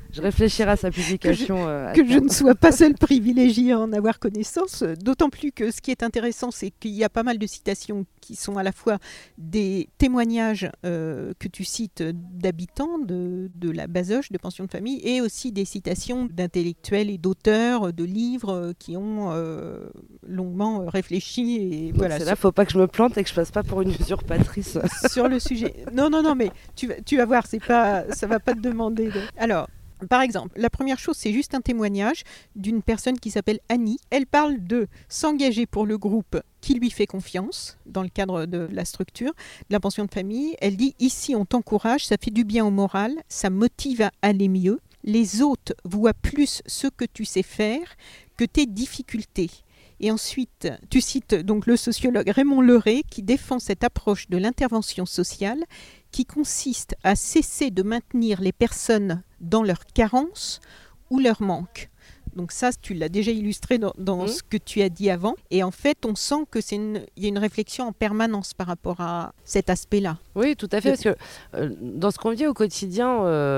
Je réfléchirai à sa publication. Que je ne sois pas seule privilégiée à en avoir connaissance, d'autant plus que ce qui est intéressant, c'est qu'il y a pas mal de citations qui sont à la fois des témoignages que tu cites d'habitants de la Bazoche, de pension de famille, et aussi des citations d'intellectuels et d'auteurs de livres qui ont longuement réfléchi. Et voilà, c'est là, faut pas que je me plante et que je passe pas pour une usurpatrice. Sur le sujet. Non, mais tu vas voir, ça va pas te demander. Alors, par exemple, la première chose, c'est juste un témoignage d'une personne qui s'appelle Annie. Elle parle de s'engager pour le groupe qui lui fait confiance dans le cadre de la structure, de la pension de famille. Elle dit, ici, on t'encourage, ça fait du bien au moral, ça motive à aller mieux. Les autres voient plus ce que tu sais faire que tes difficultés. Et ensuite, tu cites donc le sociologue Raymond Leray qui défend cette approche de l'intervention sociale qui consiste à cesser de maintenir les personnes dans leur carence ou leur manque. Donc ça, tu l'as déjà illustré dans ce que tu as dit avant. Et en fait, on sent qu'il y a une réflexion en permanence par rapport à cet aspect-là. Oui, tout à fait, parce que dans ce qu'on vit au quotidien,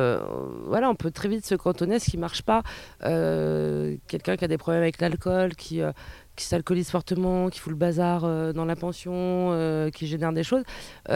on peut très vite se cantonner à ce qui ne marche pas. Quelqu'un qui a des problèmes avec l'alcool, qui s'alcoolise fortement, qui fout le bazar dans la pension, qui génère des choses,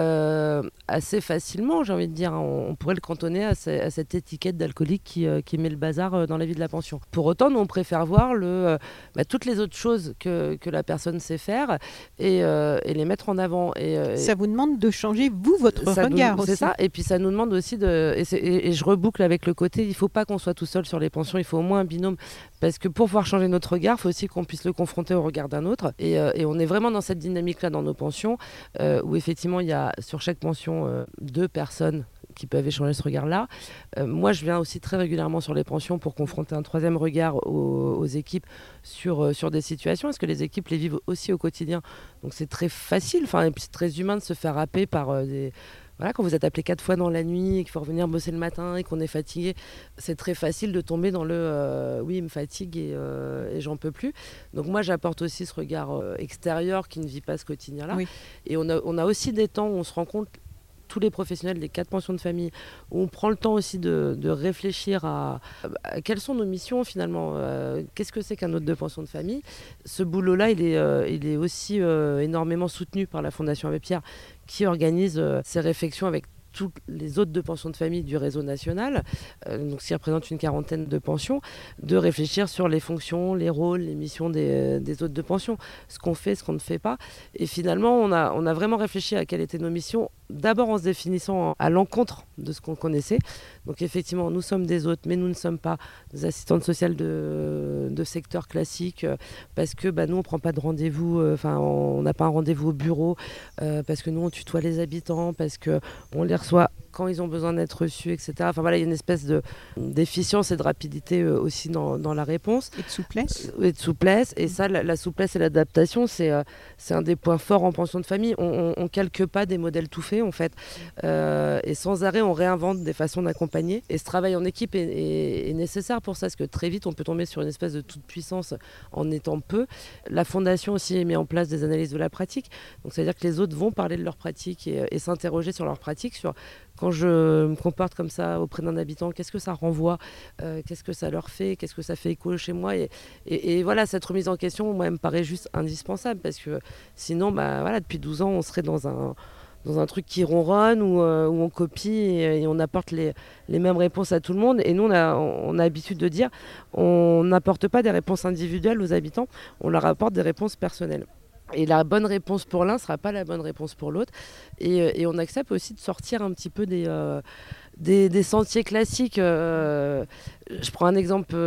assez facilement, j'ai envie de dire. On pourrait le cantonner à cette étiquette d'alcoolique qui met le bazar dans la vie de la pension. Pour autant, nous, on préfère voir toutes les autres choses que la personne sait faire et les mettre en avant. Ça vous demande de changer, vous, votre regard aussi. C'est ça, et puis ça nous demande aussi et je reboucle avec le côté, il ne faut pas qu'on soit tout seul sur les pensions, il faut au moins un binôme, parce que pour pouvoir changer notre regard, il faut aussi qu'on puisse le confronter au regard d'un autre. Et on est vraiment dans cette dynamique-là dans nos pensions, où effectivement, il y a sur chaque pension 2 personnes qui peuvent échanger ce regard-là. Moi, je viens aussi très régulièrement sur les pensions pour confronter un 3e regard aux équipes sur des situations, parce que les équipes les vivent aussi au quotidien. Donc c'est très facile, et puis c'est très humain de se faire happer par des... Voilà, quand vous êtes appelé 4 fois dans la nuit et qu'il faut revenir bosser le matin et qu'on est fatigué, c'est très facile de tomber dans le oui, il me fatigue et j'en peux plus. Donc moi, j'apporte aussi ce regard extérieur qui ne vit pas ce quotidien-là. Oui. Et on a aussi des temps où on se rend compte, tous les professionnels des 4 pensions de famille, où on prend le temps aussi de réfléchir à quelles sont nos missions finalement, qu'est-ce que c'est qu'un hôte de pension de famille. Ce boulot-là, il est aussi énormément soutenu par la Fondation Abbé Pierre, qui organise ces réflexions avec tous les hôtes de pension de famille du réseau national, donc ce qui représente une 40aine de pensions, de réfléchir sur les fonctions, les rôles, les missions des hôtes de pension, ce qu'on fait, ce qu'on ne fait pas. Et finalement, on a vraiment réfléchi à quelles étaient nos missions, d'abord en se définissant à l'encontre de ce qu'on connaissait. Donc effectivement, nous sommes des hôtes, mais nous ne sommes pas des assistantes sociales de secteur classique, parce que nous, on ne prend pas de rendez-vous, on n'a pas un rendez-vous au bureau, parce que nous, on tutoie les habitants, parce qu'on les reçoit quand ils ont besoin d'être reçus, etc. Il y a une espèce d'efficience et de rapidité aussi dans la réponse. Et de souplesse. Et de souplesse. Et ça, la souplesse et l'adaptation, c'est un des points forts en pension de famille. On ne calque pas des modèles tout faits, en fait. Et sans arrêt, on réinvente des façons d'accompagner. Et ce travail en équipe est nécessaire pour ça, parce que très vite, on peut tomber sur une espèce de toute-puissance en étant peu. La Fondation aussi met en place des analyses de la pratique. Donc, c'est-à-dire que les autres vont parler de leur pratique et s'interroger sur leur pratique, sur quand je me comporte comme ça auprès d'un habitant, qu'est-ce que ça renvoie, qu'est-ce que ça leur fait, qu'est-ce que ça fait écho chez moi, et voilà, cette remise en question, moi, elle me paraît juste indispensable, parce que sinon, depuis 12 ans, on serait dans un truc qui ronronne, où on copie et on apporte les mêmes réponses à tout le monde. Et nous, on a l'habitude de dire, on n'apporte pas des réponses individuelles aux habitants, on leur apporte des réponses personnelles. Et la bonne réponse pour l'un ne sera pas la bonne réponse pour l'autre. Et on accepte aussi de sortir un petit peu des sentiers classiques. Je prends un exemple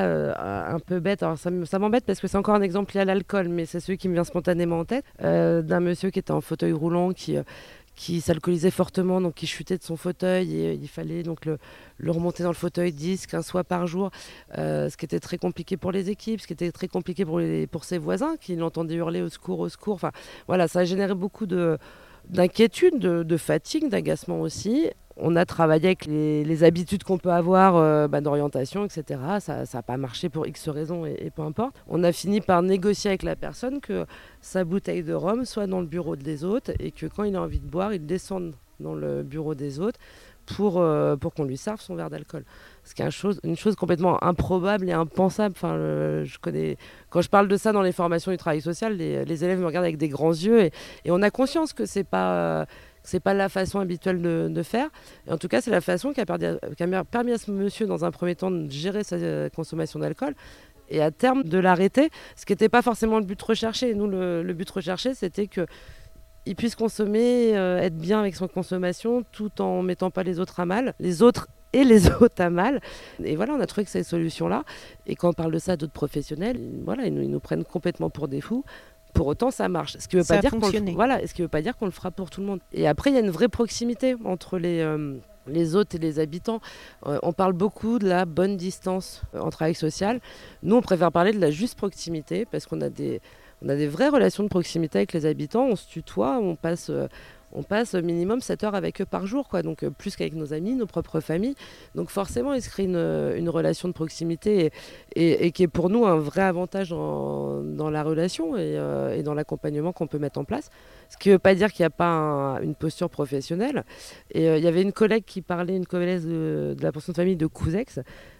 un peu bête. Alors ça m'embête parce que c'est encore un exemple lié à l'alcool, mais c'est celui qui me vient spontanément en tête, d'un monsieur qui était en fauteuil roulant, qui s'alcoolisait fortement, donc qui chutait de son fauteuil, et il fallait donc le remonter dans le fauteuil 10-15 fois par jour, ce qui était très compliqué pour les équipes, ce qui était très compliqué pour ses voisins qui l'entendaient hurler au secours, au secours. Enfin, voilà, ça a généré beaucoup d'inquiétude, de fatigue, d'agacement aussi. On a travaillé avec les habitudes qu'on peut avoir d'orientation, etc. Ça n'a pas marché pour X raisons et peu importe. On a fini par négocier avec la personne que sa bouteille de rhum soit dans le bureau des autres et que quand il a envie de boire, il descende dans le bureau des autres pour qu'on lui serve son verre d'alcool. Ce qui est une chose complètement improbable et impensable. Enfin, quand je parle de ça dans les formations du travail social, les élèves me regardent avec des grands yeux et on a conscience que c'est pas la façon habituelle de faire. Et en tout cas, c'est la façon qui a permis à ce monsieur, dans un premier temps, de gérer sa consommation d'alcool et à terme de l'arrêter, ce qui n'était pas forcément le but recherché. Nous, le but recherché, c'était qu'il puisse consommer, être bien avec son consommation, tout en mettant pas les autres à mal. Les autres à mal. Et voilà, on a trouvé que ces solutions-là. Et quand on parle de ça à d'autres professionnels, voilà, ils nous prennent complètement pour des fous. Pour autant, ça marche. Ce qui veut pas dire qu'on le fera pour tout le monde. Et après, il y a une vraie proximité entre les hôtes et les habitants. On parle beaucoup de la bonne distance en travail social. Nous, on préfère parler de la juste proximité parce qu'on a des vraies relations de proximité avec les habitants. On se tutoie, on passe minimum 7 heures avec eux par jour, quoi. Donc plus qu'avec nos amis, nos propres familles. Donc forcément, il se crée une relation de proximité et qui est pour nous un vrai avantage dans la relation et dans l'accompagnement qu'on peut mettre en place. Ce qui ne veut pas dire qu'il n'y a pas une posture professionnelle. Et il y avait une collègue qui parlait, une collègue de la pension de famille de Couzex,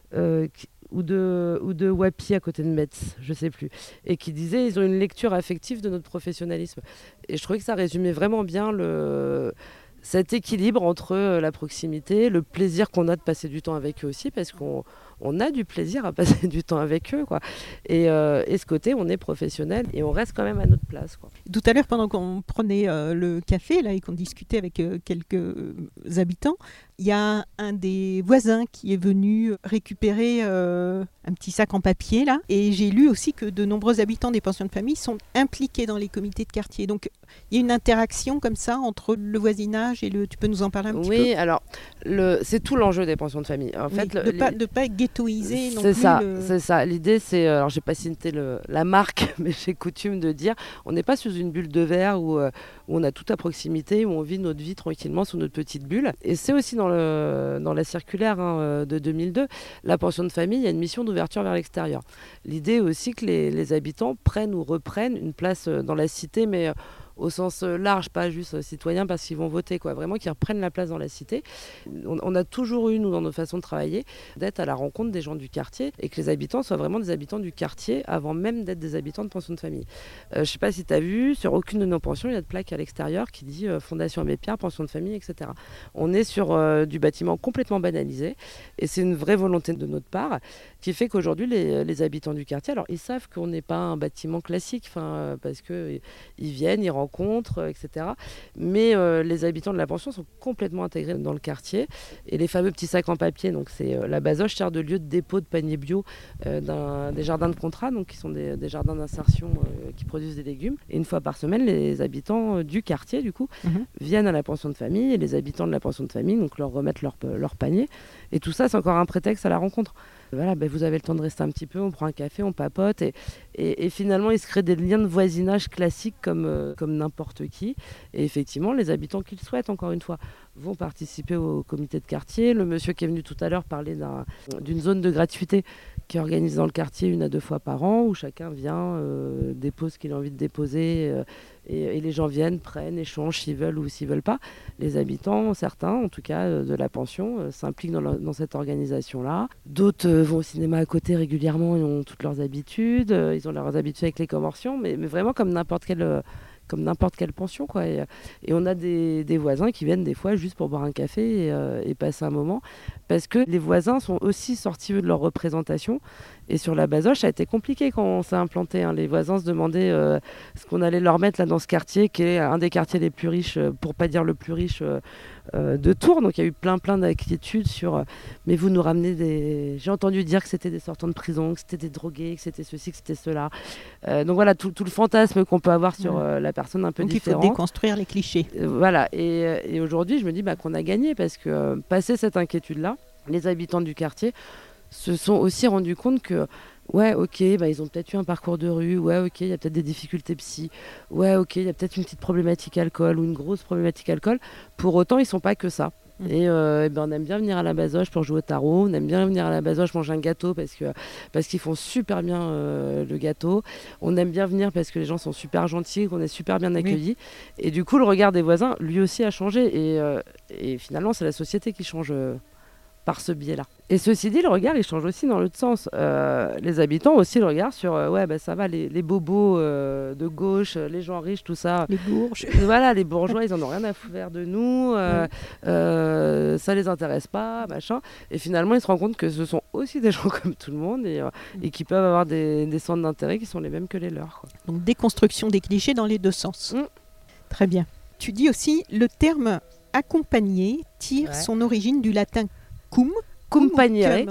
ou de Wapi à côté de Metz, je sais plus, et qui disait ils ont une lecture affective de notre professionnalisme. Et je trouvais que ça résumait vraiment bien cet équilibre entre la proximité, le plaisir qu'on a de passer du temps avec eux aussi, parce qu'on a du plaisir à passer du temps avec eux, quoi. Et ce côté, on est professionnel et on reste quand même à notre place, quoi. Tout à l'heure, pendant qu'on prenait le café là, et qu'on discutait avec quelques habitants, il y a un des voisins qui est venu récupérer un petit sac en papier, là. Et j'ai lu aussi que de nombreux habitants des pensions de famille sont impliqués dans les comités de quartier. Donc, il y a une interaction comme ça entre le voisinage et Tu peux nous en parler un petit peu ? Oui, alors, c'est tout l'enjeu des pensions de famille. En fait, de pas être ghettoisé non plus. C'est ça. L'idée, c'est... Alors, je n'ai pas cité la marque, mais j'ai coutume de dire, on n'est pas sous une bulle de verre où on a tout à proximité, où on vit notre vie tranquillement sous notre petite bulle. Et c'est aussi dans la circulaire de 2002, la pension de famille, il y a une mission d'ouverture vers l'extérieur. L'idée aussi que les habitants prennent ou reprennent une place dans la cité, mais au sens large, pas juste citoyens parce qu'ils vont voter, quoi. Vraiment qu'ils reprennent la place dans la cité. On a toujours eu, nous, dans nos façons de travailler, d'être à la rencontre des gens du quartier et que les habitants soient vraiment des habitants du quartier avant même d'être des habitants de pension de famille. Je ne sais pas si tu as vu, sur aucune de nos pensions, il y a de plaques à l'extérieur qui dit Fondation Abbé Pierre, pension de famille, etc. On est sur du bâtiment complètement banalisé et c'est une vraie volonté de notre part qui fait qu'aujourd'hui, les habitants du quartier, alors ils savent qu'on n'est pas un bâtiment classique, parce qu'ils viennent, ils rencontrent, etc. Mais les habitants de la pension sont complètement intégrés dans le quartier. Et les fameux petits sacs en papier, donc c'est la basoche sert de lieu de dépôt de paniers bio des jardins de contrat, donc qui sont des jardins d'insertion qui produisent des légumes. Et une fois par semaine, les habitants du quartier, du coup, viennent à la pension de famille et les habitants de la pension de famille donc leur remettent leur panier. Et tout ça, c'est encore un prétexte à la rencontre. Voilà, vous avez le temps de rester un petit peu, on prend un café, on papote et finalement il se crée des liens de voisinage classiques comme n'importe qui. Et effectivement, les habitants qui le souhaitent, encore une fois, vont participer au comité de quartier. Le monsieur qui est venu tout à l'heure parlait d'une zone de gratuité qui est organisée dans le quartier 1 à 2 fois par an où chacun vient, dépose ce qu'il a envie de déposer et les gens viennent, prennent, échangent s'ils veulent ou s'ils veulent pas. Les habitants, certains en tout cas de la pension, s'impliquent dans cette organisation-là. D'autres vont au cinéma à côté régulièrement et ont toutes leurs habitudes. Ils ont leurs habitudes avec les conventions, mais vraiment comme n'importe quelle pension, quoi. Et on a des voisins qui viennent des fois juste pour boire un café et passer un moment, parce que les voisins sont aussi sortis de leur représentation. Et sur la Bazoche, ça a été compliqué quand on s'est implanté. Les voisins se demandaient ce qu'on allait leur mettre là dans ce quartier, qui est un des quartiers les plus riches, pour pas dire le plus riche de Tours. Donc il y a eu plein d'inquiétudes sur mais vous nous ramenez des... J'ai entendu dire que c'était des sortants de prison, que c'était des drogués, que c'était ceci, que c'était cela. Donc voilà, tout le fantasme qu'on peut avoir sur la personne un peu différente. Donc il faut déconstruire les clichés. Voilà, et aujourd'hui je me dis qu'on a gagné parce que passé cette inquiétude-là, les habitants du quartier se sont aussi rendus compte que ouais, ok, ils ont peut-être eu un parcours de rue, ouais, ok, il y a peut-être des difficultés psy, ouais, ok, il y a peut-être une petite problématique alcool ou une grosse problématique alcool. Pour autant, ils ne sont pas que ça. Et on aime bien venir à la Bazoche pour jouer au tarot, on aime bien venir à la Bazoche manger un gâteau parce qu'ils font super bien le gâteau. On aime bien venir parce que les gens sont super gentils, qu'on est super bien accueillis. Et du coup, le regard des voisins, lui aussi, a changé. Et finalement, c'est la société qui change par ce biais-là. Et ceci dit, le regard, il change aussi dans l'autre sens. Les habitants aussi le regard sur, ça va, les bobos de gauche, les gens riches, tout ça. Les bourges. Voilà, les bourgeois, ils en ont rien à faire de nous. Ça les intéresse pas, machin. Et finalement, ils se rendent compte que ce sont aussi des gens comme tout le monde et qui peuvent avoir des centres d'intérêt qui sont les mêmes que les leurs, quoi. Donc déconstruction des clichés dans les deux sens. Très bien. Tu dis aussi, le terme accompagner tire son origine du latin Cumpagnere.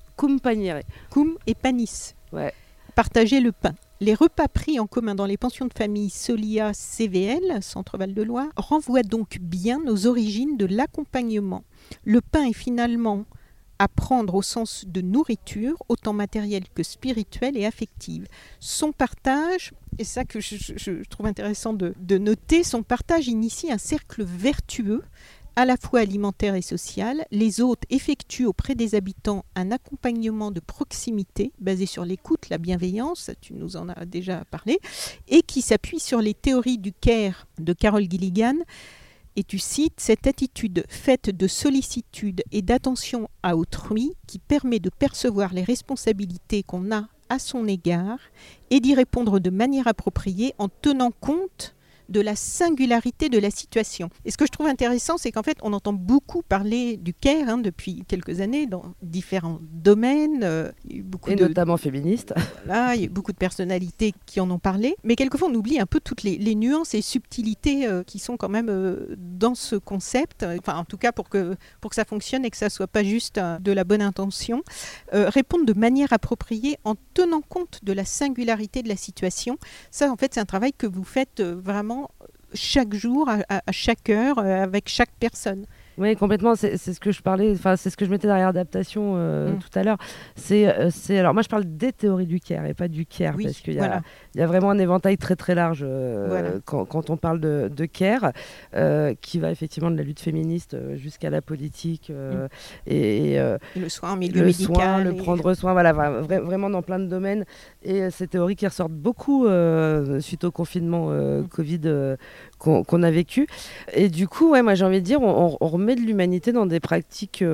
Cum et panis. Ouais. Partager le pain. Les repas pris en commun dans les pensions de famille Solia CVL, Centre Val de Loire, renvoient donc bien aux origines de l'accompagnement. Le pain est finalement à prendre au sens de nourriture, autant matérielle que spirituelle et affective. Son partage, et ça que je trouve intéressant de noter, son partage initie un cercle vertueux à la fois alimentaire et social. Les hôtes effectuent auprès des habitants un accompagnement de proximité basé sur l'écoute, la bienveillance, tu nous en as déjà parlé, et qui s'appuie sur les théories du care de Carol Gilligan. Et tu cites cette attitude faite de sollicitude et d'attention à autrui qui permet de percevoir les responsabilités qu'on a à son égard et d'y répondre de manière appropriée en tenant compte de la singularité de la situation. Et ce que je trouve intéressant, c'est qu'en fait, on entend beaucoup parler du care depuis quelques années dans différents domaines. Il y a eu beaucoup notamment féministes. Voilà, il y a eu beaucoup de personnalités qui en ont parlé. Mais quelquefois, on oublie un peu toutes les nuances et subtilités qui sont quand même dans ce concept. Enfin, en tout cas, pour que ça fonctionne et que ça ne soit pas juste de la bonne intention. Répondre de manière appropriée en tenant compte de la singularité de la situation. Ça, en fait, c'est un travail que vous faites vraiment chaque jour, à chaque heure, avec chaque personne. Oui, complètement. C'est ce que je parlais. Enfin, c'est ce que je mettais derrière adaptation tout à l'heure. Alors moi, je parle des théories du care et pas du care, parce qu'il y a vraiment un éventail très très large quand on parle de care, qui va effectivement de la lutte féministe jusqu'à la politique et le soin en milieu médical, le prendre soin, voilà, vraiment dans plein de domaines. Et ces théories qui ressortent beaucoup suite au confinement Covid qu'on a vécu. Et du coup, moi j'ai envie de dire, on remet de l'humanité dans des pratiques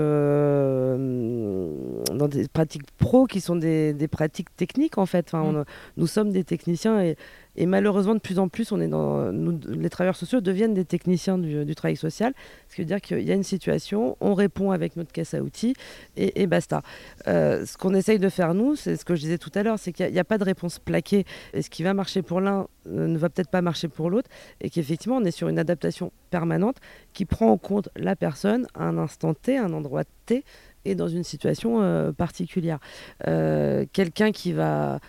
pro qui sont des pratiques techniques en fait. Enfin, nous sommes des techniciens et malheureusement de plus en plus les travailleurs sociaux deviennent des techniciens du travail social, ce qui veut dire qu'il y a une situation, on répond avec notre caisse à outils et basta. Ce qu'on essaye de faire nous, c'est ce que je disais tout à l'heure, c'est qu'il n'y a pas de réponse plaquée, et ce qui va marcher pour l'un ne va peut-être pas marcher pour l'autre, et qu'effectivement on est sur une adaptation permanente qui prend en compte la personne à un instant T, à un endroit T et dans une situation particulière. Quelqu'un qui va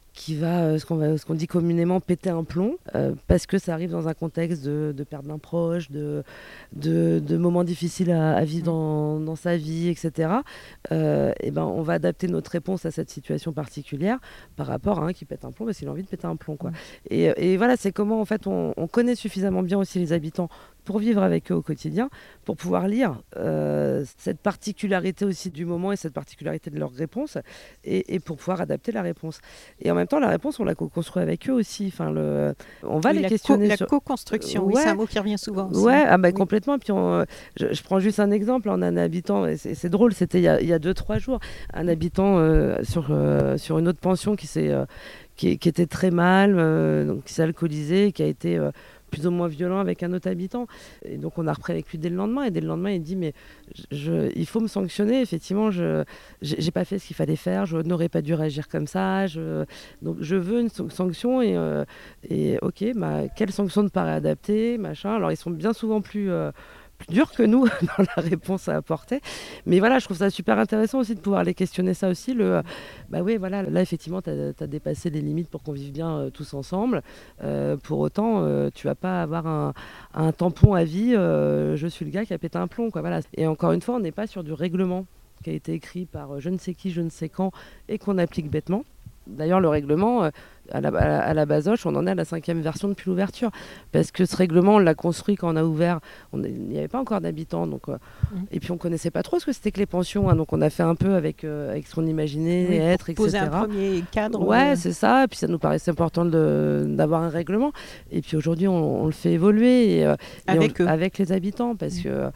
ce qu'on dit communément péter un plomb, parce que ça arrive dans un contexte de perte d'un proche, de moments difficiles à vivre dans sa vie, etc. On va adapter notre réponse à cette situation particulière par rapport à un qui pète un plomb parce qu'il a envie de péter un plomb, quoi. Et voilà, c'est comment en fait on connaît suffisamment bien aussi les habitants pour vivre avec eux au quotidien, pour pouvoir lire cette particularité aussi du moment et cette particularité de leur réponse, et pour pouvoir adapter la réponse. Et en même temps, la réponse, on la co-construit avec eux aussi. Enfin, on va les questionner. La co-construction, c'est un mot qui revient souvent aussi. Complètement. Puis je prends juste un exemple. On a un habitant, et c'est drôle, c'était il y a 2-3 jours, un habitant sur une autre pension qui était très mal, donc qui s'est alcoolisé, qui a été plus ou moins violent avec un autre habitant. Et donc on a repris avec lui dès le lendemain. Et dès le lendemain, il dit mais il faut me sanctionner. Effectivement, j'ai pas fait ce qu'il fallait faire. Je n'aurais pas dû réagir comme ça. Donc je veux une sanction. Et ok, quelle sanction te paraît adaptée, machin. Alors ils sont bien souvent plus durs que nous dans la réponse à apporter. Mais voilà, je trouve ça super intéressant aussi de pouvoir les questionner ça aussi. Là effectivement, tu as dépassé les limites pour qu'on vive bien tous ensemble. Pour autant, tu vas pas avoir un tampon à vie, je suis le gars qui a pété un plomb, quoi. Voilà. Et encore une fois, on n'est pas sur du règlement qui a été écrit par je ne sais qui, je ne sais quand, et qu'on applique bêtement. D'ailleurs, le règlement, à la Basoche, on en est à la 5e version depuis l'ouverture. Parce que ce règlement, on l'a construit quand on a ouvert. Il n'y avait pas encore d'habitants. Et puis, on ne connaissait pas trop ce que c'était que les pensions. Donc, on a fait un peu avec ce qu'on imaginait être, etc. Poser un premier cadre. Ouais, c'est ça. Et puis, ça nous paraissait important d'avoir un règlement. Et puis, aujourd'hui, on le fait évoluer avec les habitants. Parce que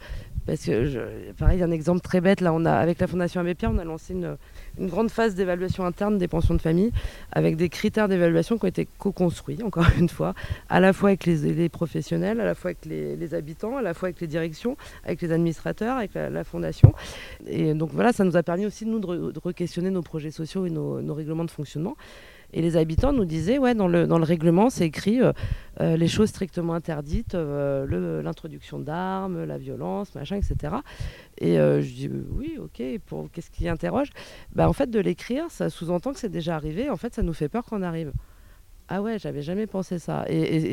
pareil, un exemple très bête, là, avec la Fondation Abbé Pierre, on a lancé une grande phase d'évaluation interne des pensions de famille avec des critères d'évaluation qui ont été co-construits, encore une fois, à la fois avec les professionnels, à la fois avec les habitants, à la fois avec les directions, avec les administrateurs, avec la Fondation. Et donc voilà, ça nous a permis aussi, nous, de re-questionner nos projets sociaux et nos règlements de fonctionnement. Et les habitants nous disaient, ouais, dans le règlement, c'est écrit les choses strictement interdites, l'introduction d'armes, la violence, machin, etc. Et je dis, oui, ok, qu'est-ce qui interroge ? En fait, de l'écrire, ça sous-entend que c'est déjà arrivé. En fait, ça nous fait peur qu'on arrive. Ah ouais, j'avais jamais pensé ça.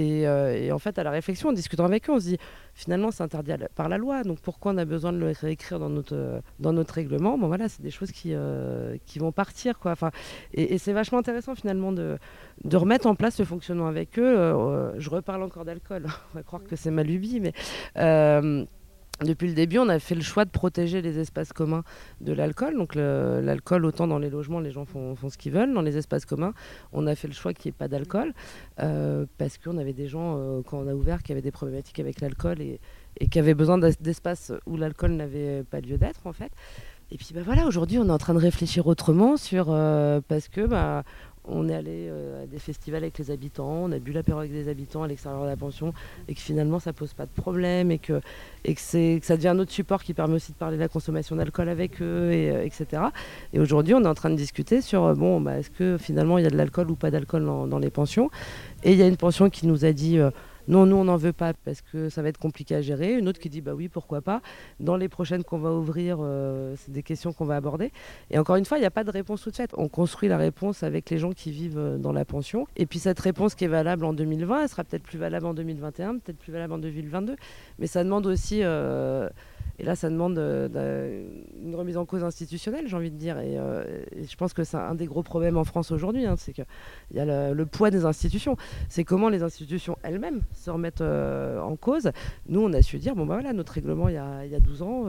Et en fait, à la réflexion, en discutant avec eux, on se dit, finalement, c'est interdit par la loi. Donc, pourquoi on a besoin de le réécrire dans notre règlement ? Bon, voilà, c'est des choses qui vont partir, quoi. Enfin, et c'est vachement intéressant, finalement, de remettre en place le fonctionnement avec eux. Je reparle encore d'alcool. On va croire que c'est ma lubie, mais... depuis le début, on a fait le choix de protéger les espaces communs de l'alcool. Donc l'alcool, autant dans les logements, les gens font ce qu'ils veulent. Dans les espaces communs, on a fait le choix qu'il n'y ait pas d'alcool parce qu'on avait des gens, quand on a ouvert, qui avaient des problématiques avec l'alcool et qui avaient besoin d'espaces où l'alcool n'avait pas lieu d'être, en fait. Et puis voilà, aujourd'hui, on est en train de réfléchir autrement parce que... on est allé à des festivals avec les habitants, on a bu l'apéro avec des habitants à l'extérieur de la pension et que finalement ça pose pas de problème et que ça devient un autre support qui permet aussi de parler de la consommation d'alcool avec eux, etc. Et aujourd'hui, on est en train de discuter sur est-ce que finalement il y a de l'alcool ou pas d'alcool dans les pensions. Et il y a une pension qui nous a dit non, nous on n'en veut pas parce que ça va être compliqué à gérer. Une autre qui dit oui, pourquoi pas. Dans les prochaines qu'on va ouvrir, c'est des questions qu'on va aborder. Et encore une fois, il n'y a pas de réponse toute faite. On construit la réponse avec les gens qui vivent dans la pension. Et puis cette réponse qui est valable en 2020, elle sera peut-être plus valable en 2021, peut-être plus valable en 2022. Mais ça demande aussi... Et là, ça demande une remise en cause institutionnelle, j'ai envie de dire. Et je pense que c'est un des gros problèmes en France aujourd'hui, c'est qu'il y a le poids des institutions. C'est comment les institutions elles-mêmes se remettent en cause. Nous, on a su dire, voilà, notre règlement, il y a 12 ans,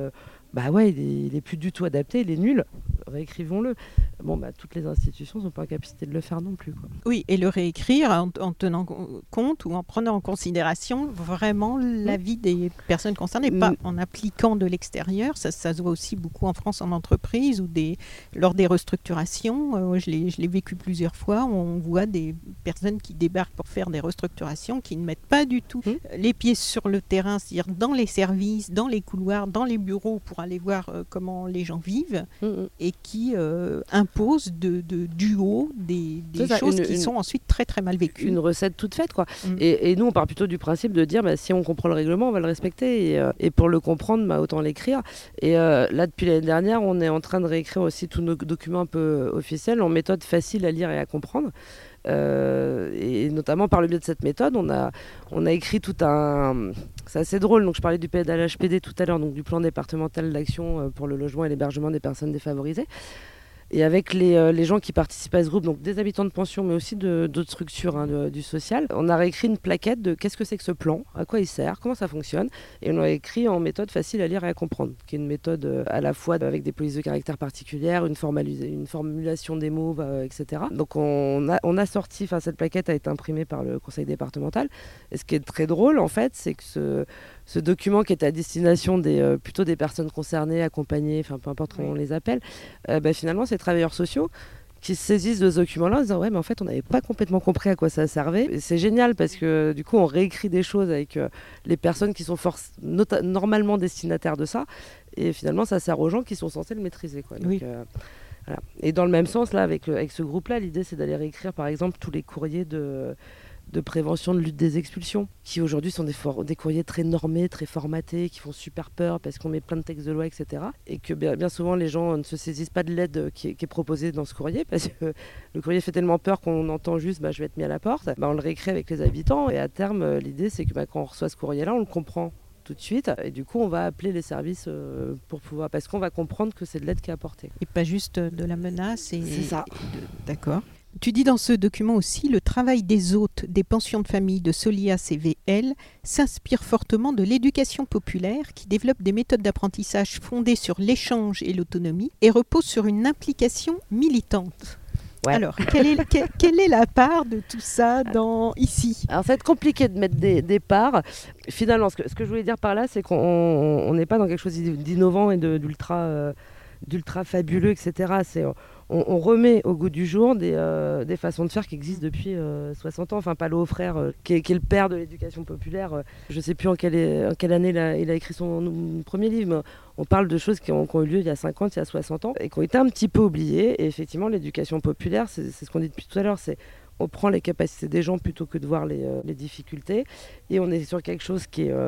il est plus du tout adapté, il est nul. Réécrivons-le. Toutes les institutions ne sont pas en capacité de le faire non plus, quoi. Oui, et le réécrire en tenant compte ou en prenant en considération vraiment l'avis des personnes concernées, pas en appliquant de l'extérieur. Ça se voit aussi beaucoup en France en entreprise ou lors des restructurations. Je l'ai vécu plusieurs fois. On voit des personnes qui débarquent pour faire des restructurations qui ne mettent pas du tout les pieds sur le terrain, c'est-à-dire dans les services, dans les couloirs, dans les bureaux pour aller voir comment les gens vivent et qui impose du haut des choses qui sont ensuite très très mal vécues. Une recette toute faite, quoi. Et nous, on part plutôt du principe de dire si on comprend le règlement, on va le respecter. Et pour le comprendre, autant l'écrire. Et là, depuis l'année dernière, on est en train de réécrire aussi tous nos documents un peu officiels en méthode facile à lire et à comprendre. Et notamment par le biais de cette méthode, on a écrit tout un... C'est assez drôle, donc je parlais du PDLHPD tout à l'heure, donc du plan départemental d'action pour le logement et l'hébergement des personnes défavorisées. Et avec les gens qui participent à ce groupe, donc des habitants de pension, mais aussi d'autres structures du social, on a réécrit une plaquette de qu'est-ce que c'est que ce plan, à quoi il sert, comment ça fonctionne. Et on l'a écrit en méthode facile à lire et à comprendre, qui est une méthode à la fois avec des polices de caractère particulières, une formulation des mots, etc. Donc on a sorti, cette plaquette a été imprimée par le conseil départemental. Et ce qui est très drôle, en fait, c'est que ce document qui est à destination plutôt des personnes concernées, accompagnées, peu importe comment on les appelle, finalement, c'est travailleurs sociaux qui se saisissent de ce document-là en disant mais en fait on n'avait pas complètement compris à quoi ça servait. Et c'est génial parce que du coup on réécrit des choses avec les personnes qui sont normalement destinataires de ça et finalement ça sert aux gens qui sont censés le maîtriser, quoi. Donc, voilà. Et dans le même sens là avec ce groupe-là, l'idée c'est d'aller réécrire par exemple tous les courriers de prévention de lutte des expulsions, qui aujourd'hui sont des courriers très normés, très formatés, qui font super peur parce qu'on met plein de textes de loi, etc. Et que bien souvent les gens ne se saisissent pas de l'aide qui est proposée dans ce courrier, parce que le courrier fait tellement peur qu'on entend juste je vais être mis à la porte. On le réécrit avec les habitants et à terme l'idée c'est que quand on reçoit ce courrier-là, on le comprend tout de suite. Et du coup, on va appeler les services pour pouvoir... Parce qu'on va comprendre que c'est de l'aide qui est apportée. Et pas juste de la menace. C'est ça. D'accord. Tu dis dans ce document aussi, le travail des hôtes des pensions de famille de Solias et VL s'inspire fortement de l'éducation populaire qui développe des méthodes d'apprentissage fondées sur l'échange et l'autonomie et repose sur une implication militante. Ouais. Alors, quelle est la part de tout ça ici ? Alors, ça va être compliqué de mettre des parts. Finalement, ce que je voulais dire par là, c'est qu'on n'est pas dans quelque chose d'innovant et d'ultra fabuleux, etc. On remet au goût du jour des façons de faire qui existent depuis 60 ans. Enfin, Pallo Frère, qui est le père de l'éducation populaire, je ne sais plus en quelle année il a écrit son premier livre, mais on parle de choses qui ont eu lieu il y a 50, il y a 60 ans, et qui ont été un petit peu oubliées. Et effectivement, l'éducation populaire, c'est ce qu'on dit depuis tout à l'heure, on prend les capacités des gens plutôt que de voir les difficultés. Et on est sur quelque chose qui est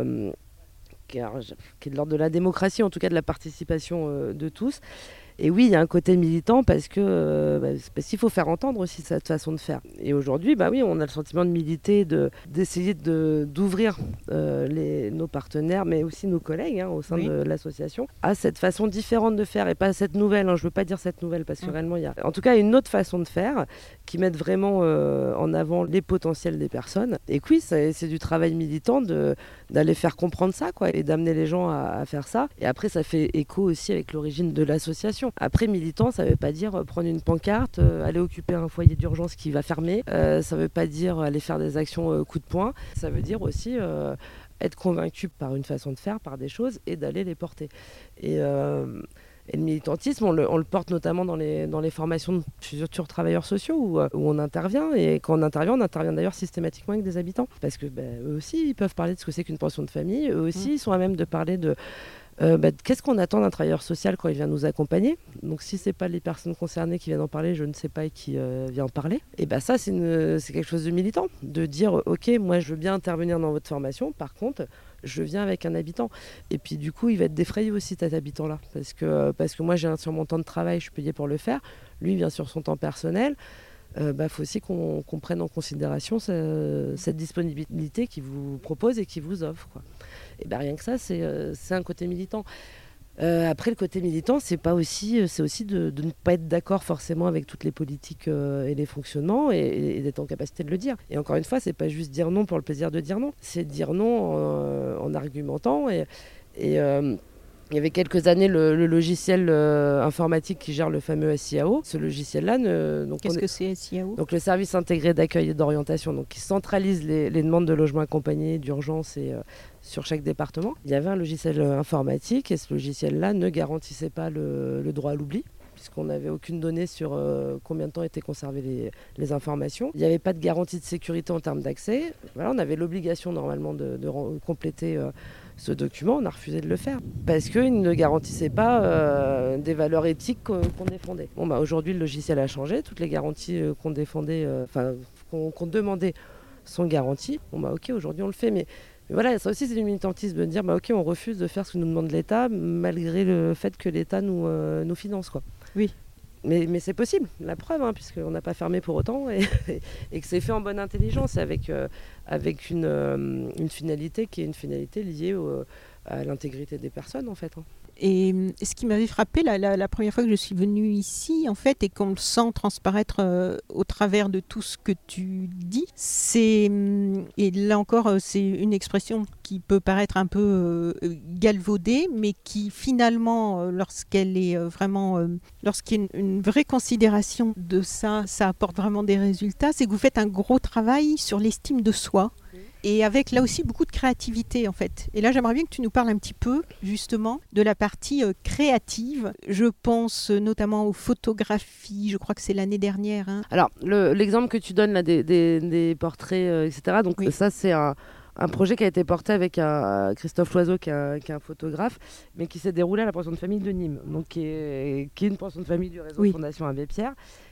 de l'ordre de la démocratie, en tout cas de la participation de tous. Et oui, il y a un côté militant parce qu'il faut faire entendre aussi cette façon de faire. Et aujourd'hui, oui, on a le sentiment de militer, d'essayer d'ouvrir nos partenaires, mais aussi nos collègues au sein de l'association, à cette façon différente de faire et pas cette nouvelle. Je ne veux pas dire cette nouvelle parce que réellement, il y a en tout cas une autre façon de faire qui mette vraiment en avant les potentiels des personnes. Et oui, c'est du travail militant d'aller faire comprendre ça, quoi, et d'amener les gens à faire ça. Et après, ça fait écho aussi avec l'origine de l'association. Après, militant, ça ne veut pas dire prendre une pancarte, aller occuper un foyer d'urgence qui va fermer. Ça ne veut pas dire aller faire des actions coup de poing. Ça veut dire aussi être convaincu par une façon de faire, par des choses, et d'aller les porter. Et le militantisme, on le porte notamment dans les formations de futurs travailleurs sociaux où on intervient. Et quand on intervient d'ailleurs systématiquement avec des habitants. Parce que eux aussi, ils peuvent parler de ce que c'est qu'une pension de famille. Eux aussi, ils sont à même de parler de... qu'est-ce qu'on attend d'un travailleur social quand il vient nous accompagner ? Donc si c'est pas les personnes concernées qui viennent en parler, je ne sais pas qui vient en parler. Et ça c'est quelque chose de militant, de dire ok, moi je veux bien intervenir dans votre formation, par contre je viens avec un habitant. Et puis du coup il va être défrayé aussi cet habitant-là, parce que moi j'ai sur mon temps de travail, je suis payée pour le faire, lui il vient sur son temps personnel. Faut aussi qu'on prenne en considération cette disponibilité qu'il vous propose et qu'il vous offre, quoi. Et rien que ça, c'est un côté militant. Après, le côté militant, c'est aussi de ne pas être d'accord forcément avec toutes les politiques et les fonctionnements et d'être en capacité de le dire. Et encore une fois, c'est pas juste dire non pour le plaisir de dire non, c'est dire non en argumentant il y avait quelques années le logiciel informatique qui gère le fameux SIAO. Ce logiciel-là... Qu'est-ce que c'est SIAO ? Donc le service intégré d'accueil et d'orientation, donc qui centralise les demandes de logement accompagné, d'urgence et sur chaque département. Il y avait un logiciel informatique et ce logiciel-là ne garantissait pas le droit à l'oubli, puisqu'on n'avait aucune donnée sur combien de temps étaient conservées les informations. Il n'y avait pas de garantie de sécurité en termes d'accès. Voilà, on avait l'obligation normalement de compléter ce document. On a refusé de le faire parce qu'il ne garantissait pas des valeurs éthiques qu'on défendait. Aujourd'hui, le logiciel a changé. Toutes les garanties qu'on défendait, qu'on demandait sont garanties. Ok, aujourd'hui on le fait, mais voilà, ça aussi c'est du militantisme de dire ok, on refuse de faire ce que nous demande l'État malgré le fait que l'État nous finance, quoi. Oui. Mais c'est possible, la preuve, puisqu'on n'a pas fermé pour autant et que c'est fait en bonne intelligence avec une finalité qui est une finalité liée à l'intégrité des personnes, en fait. Et ce qui m'avait frappé la première fois que je suis venue ici, en fait, et qu'on le sent transparaître au travers de tout ce que tu dis, et là encore, c'est une expression qui peut paraître un peu galvaudée, mais qui finalement, lorsqu'elle est vraiment, lorsqu'il y a une vraie considération de ça apporte vraiment des résultats, c'est que vous faites un gros travail sur l'estime de soi. Et avec là aussi beaucoup de créativité en fait. Et là j'aimerais bien que tu nous parles un petit peu justement de la partie créative. Je pense notamment aux photographies, je crois que c'est l'année dernière. Alors l'exemple que tu donnes là des portraits, etc. Donc ça c'est un projet qui a été porté avec Christophe Loiseau qui est un photographe, mais qui s'est déroulé à la pension de famille de Nîmes, donc qui est une pension de famille du réseau Fondation Abbé Pierre.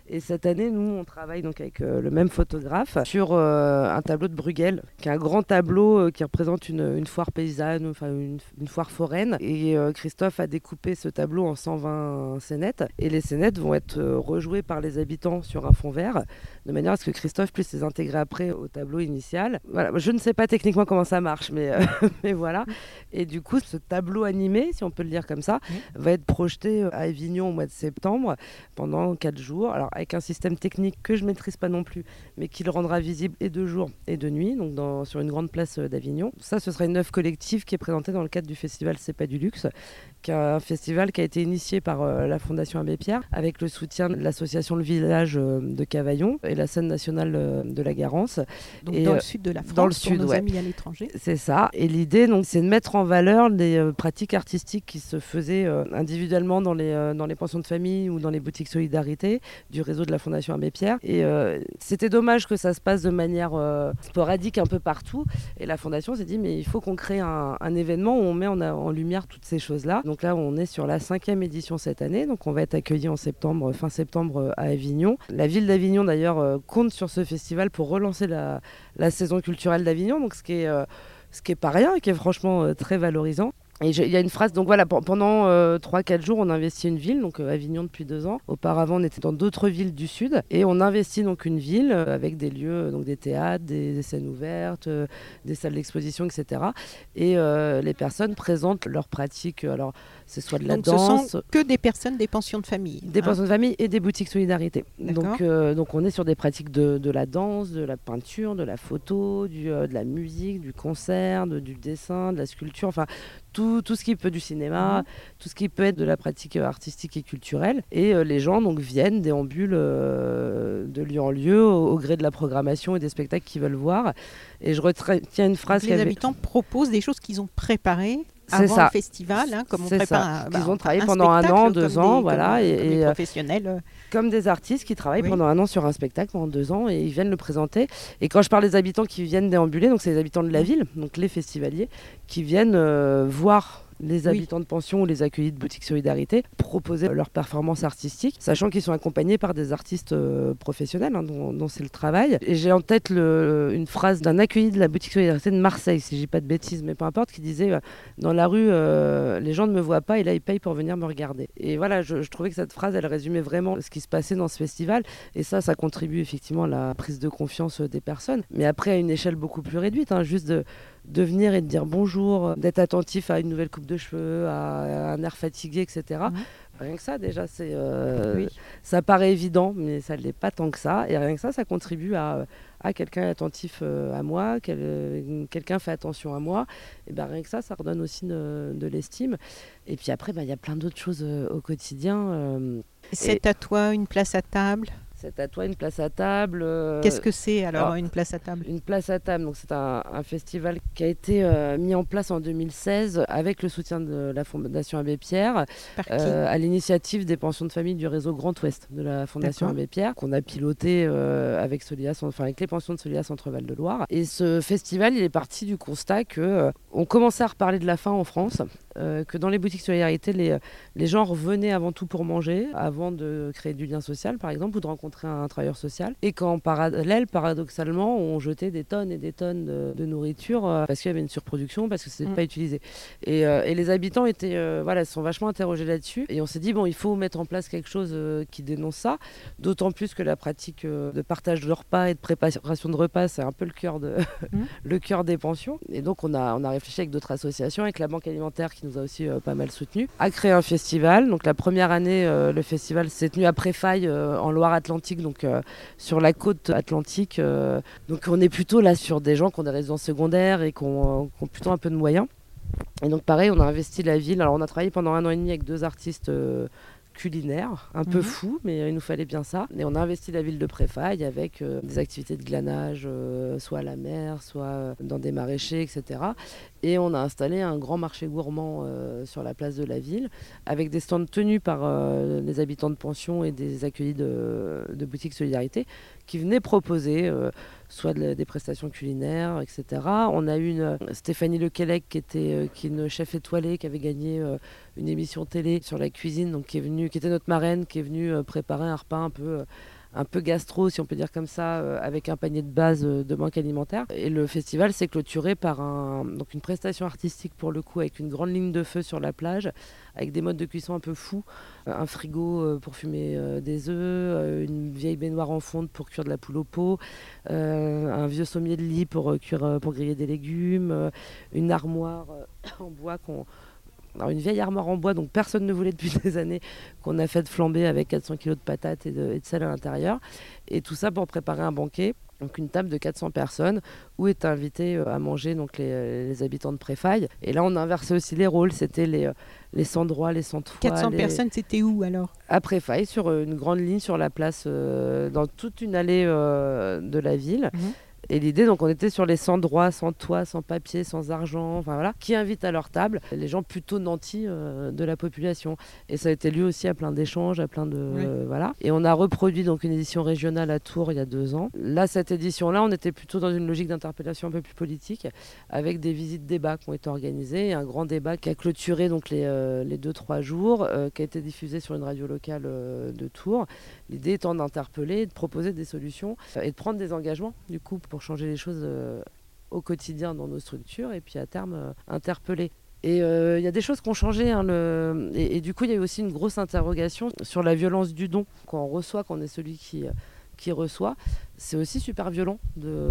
Et cette année, nous, on travaille donc avec le même photographe sur un tableau de Bruegel, qui est un grand tableau qui représente une foire paysanne, enfin une foire foraine. Et Christophe a découpé ce tableau en 120 scénettes. Et les scénettes vont être rejouées par les habitants sur un fond vert, de manière à ce que Christophe puisse les intégrer après au tableau initial. Voilà, je ne sais pas techniquement comment ça marche, mais, mais voilà. Et du coup, ce tableau animé, si on peut le dire comme ça, va être projeté à Avignon au mois de septembre pendant 4 jours. Alors avec un système technique que je ne maîtrise pas non plus, mais qui le rendra visible et de jour et de nuit, donc sur une grande place d'Avignon. Ça, ce sera une œuvre collective qui est présentée dans le cadre du festival C'est pas du luxe, qui est un festival qui a été initié par la Fondation Abbé Pierre, avec le soutien de l'association Le Village de Cavaillon et la scène nationale de la Garance. Donc et, dans le sud de la France, dans le pour sud, nos ouais. amis à l'étranger. C'est ça. Et l'idée, donc, c'est de mettre en valeur des pratiques artistiques qui se faisaient individuellement dans les pensions de famille ou dans les boutiques Solidarité du réseau de la Fondation Abbé Pierre. Et c'était dommage que ça se passe de manière sporadique un peu partout. Et la Fondation s'est dit, mais il faut qu'on crée un événement où on met en lumière toutes ces choses-là. Donc là, on est sur la 5e édition cette année. Donc on va être accueillis en septembre, fin septembre à Avignon. La ville d'Avignon, d'ailleurs, compte sur ce festival pour relancer la saison culturelle d'Avignon. Donc ce qui est pas rien et qui est franchement très valorisant. Et il y a une phrase, donc voilà, pendant 3-4 jours, on investit une ville, donc Avignon depuis 2 ans. Auparavant, on était dans d'autres villes du sud. Et on investit donc une ville avec des lieux, donc des théâtres, des scènes ouvertes, des salles d'exposition, etc. Et les personnes présentent leurs pratiques. Alors, c'est soit de la danse. Ce sont que des personnes des pensions de famille. Des pensions de famille et des boutiques Solidarité. D'accord. Donc on est sur des pratiques de la danse, de la peinture, de la photo, de la musique, du concert, du dessin, de la sculpture, enfin tout ce qui peut, du cinéma, tout ce qui peut être de la pratique artistique et culturelle. Et les gens donc viennent, déambulent de lieu en lieu au gré de la programmation et des spectacles qu'ils veulent voir. Et je retiens une phrase. Les habitants proposent des choses qu'ils ont préparées c'est avant ça. le festival, comme on prépare Ils ont travaillé pendant 1 an, 2 ans, voilà, et les professionnels. Comme des artistes qui travaillent pendant 1 an sur un spectacle pendant 2 ans et ils viennent le présenter. Et quand je parle des habitants qui viennent déambuler, donc c'est les habitants de la ville, donc les festivaliers, qui viennent voir les habitants de pension ou les accueillis de boutiques Solidarité proposer leurs performances artistiques, sachant qu'ils sont accompagnés par des artistes professionnels dont c'est le travail. Et j'ai en tête une phrase d'un accueilli de la boutique Solidarité de Marseille, si je dis pas de bêtises, mais peu importe, qui disait dans la rue, les gens ne me voient pas et là ils payent pour venir me regarder. Et voilà, je trouvais que cette phrase, elle résumait vraiment ce qui se passait dans ce festival. Et ça contribue effectivement à la prise de confiance des personnes. Mais après, à une échelle beaucoup plus réduite, juste de venir et de dire bonjour, d'être attentif à une nouvelle coupe de cheveux, à un air fatigué, etc. Rien que ça, déjà, ça paraît évident, mais ça ne l'est pas tant que ça. Et rien que ça contribue à quelqu'un est attentif à moi, quelqu'un fait attention à moi. Et ben rien que ça redonne aussi de l'estime. Et puis après, y a plein d'autres choses au quotidien. C'est à toi une place à table ? C'est à toi une place à table. Qu'est-ce que c'est alors une place à table ? Une place à table, donc c'est un festival qui a été mis en place en 2016 avec le soutien de la Fondation Abbé Pierre, à l'initiative des pensions de famille du réseau Grand Ouest de la Fondation Abbé Pierre, qu'on a piloté avec les pensions de Solias Centre-Val de Loire. Et ce festival, il est parti du constat qu'on commençait à reparler de la faim en France, que dans les boutiques Solidarité, les gens revenaient avant tout pour manger, avant de créer du lien social par exemple, ou de rencontrer un travailleur social, et qu'en parallèle, paradoxalement, on jetait des tonnes et des tonnes de nourriture parce qu'il y avait une surproduction, parce que c'était pas utilisé. Et les habitants sont vachement interrogés là-dessus, et on s'est dit il faut mettre en place quelque chose qui dénonce ça, d'autant plus que la pratique de partage de repas et de préparation de repas, c'est un peu le cœur des pensions. Et donc on a réfléchi avec d'autres associations, avec la Banque Alimentaire qui nous a aussi pas mal soutenus, à créer un festival. Donc la première année, le festival s'est tenu à Préfaille en Loire-Atlantique, donc sur la côte atlantique. Donc on est plutôt là sur des gens qui ont des résidences secondaires et qui ont plutôt un peu de moyens. Et donc pareil, on a investi la ville. Alors on a travaillé pendant 1 an et demi avec 2 artistes culinaire, un peu fou, mais il nous fallait bien ça. Et on a investi la ville de Préfaille avec des activités de glanage, soit à la mer, soit dans des maraîchers, etc. Et on a installé un grand marché gourmand sur la place de la ville, avec des stands tenus par les habitants de pension et des accueillis de boutiques Solidarité, qui venaient proposer soit des prestations culinaires, etc. On a eu Stéphanie Lequelec, qui est une chef étoilée, qui avait gagné une émission télé sur la cuisine, donc qui était notre marraine, qui est venue préparer un repas un peu gastro, si on peut dire comme ça, avec un panier de base de banque alimentaire. Et le festival s'est clôturé par donc une prestation artistique pour le coup, avec une grande ligne de feu sur la plage, avec des modes de cuisson un peu fous, un frigo pour fumer des œufs, une vieille baignoire en fonte pour cuire de la poule au pot, un vieux sommier de lit pour griller des légumes, une armoire en bois alors une vieille armoire en bois, donc personne ne voulait depuis des années, qu'on a fait flamber avec 400 kilos de patates et de sel à l'intérieur. Et tout ça pour préparer un banquet, donc une table de 400 personnes, où étaient invités à manger donc les habitants de Préfaille. Et là, on a inversé aussi les rôles. C'était les sans-droits, les sans-toits. 400 personnes, c'était où alors ? À Préfaille, sur une grande ligne sur la place, dans toute une allée de la ville. Mmh. Et l'idée, donc, on était sur les sans droit, sans toit, sans papier, sans argent, enfin voilà, qui invitent à leur table les gens plutôt nantis de la population. Et ça a été lieu aussi à plein d'échanges, à plein de voilà. Et on a reproduit donc une édition régionale à Tours il y a 2 ans. Là, cette édition-là, on était plutôt dans une logique d'interpellation un peu plus politique, avec des visites débats qui ont été organisées, et un grand débat qui a clôturé donc les 2-3 jours, qui a été diffusé sur une radio locale de Tours. L'idée étant d'interpeller, de proposer des solutions et de prendre des engagements du coup pour changer les choses au quotidien dans nos structures et puis à terme interpeller. Et il y a des choses qui ont changé et du coup il y a eu aussi une grosse interrogation sur la violence du don quand on reçoit, quand on est celui qui reçoit. C'est aussi super violent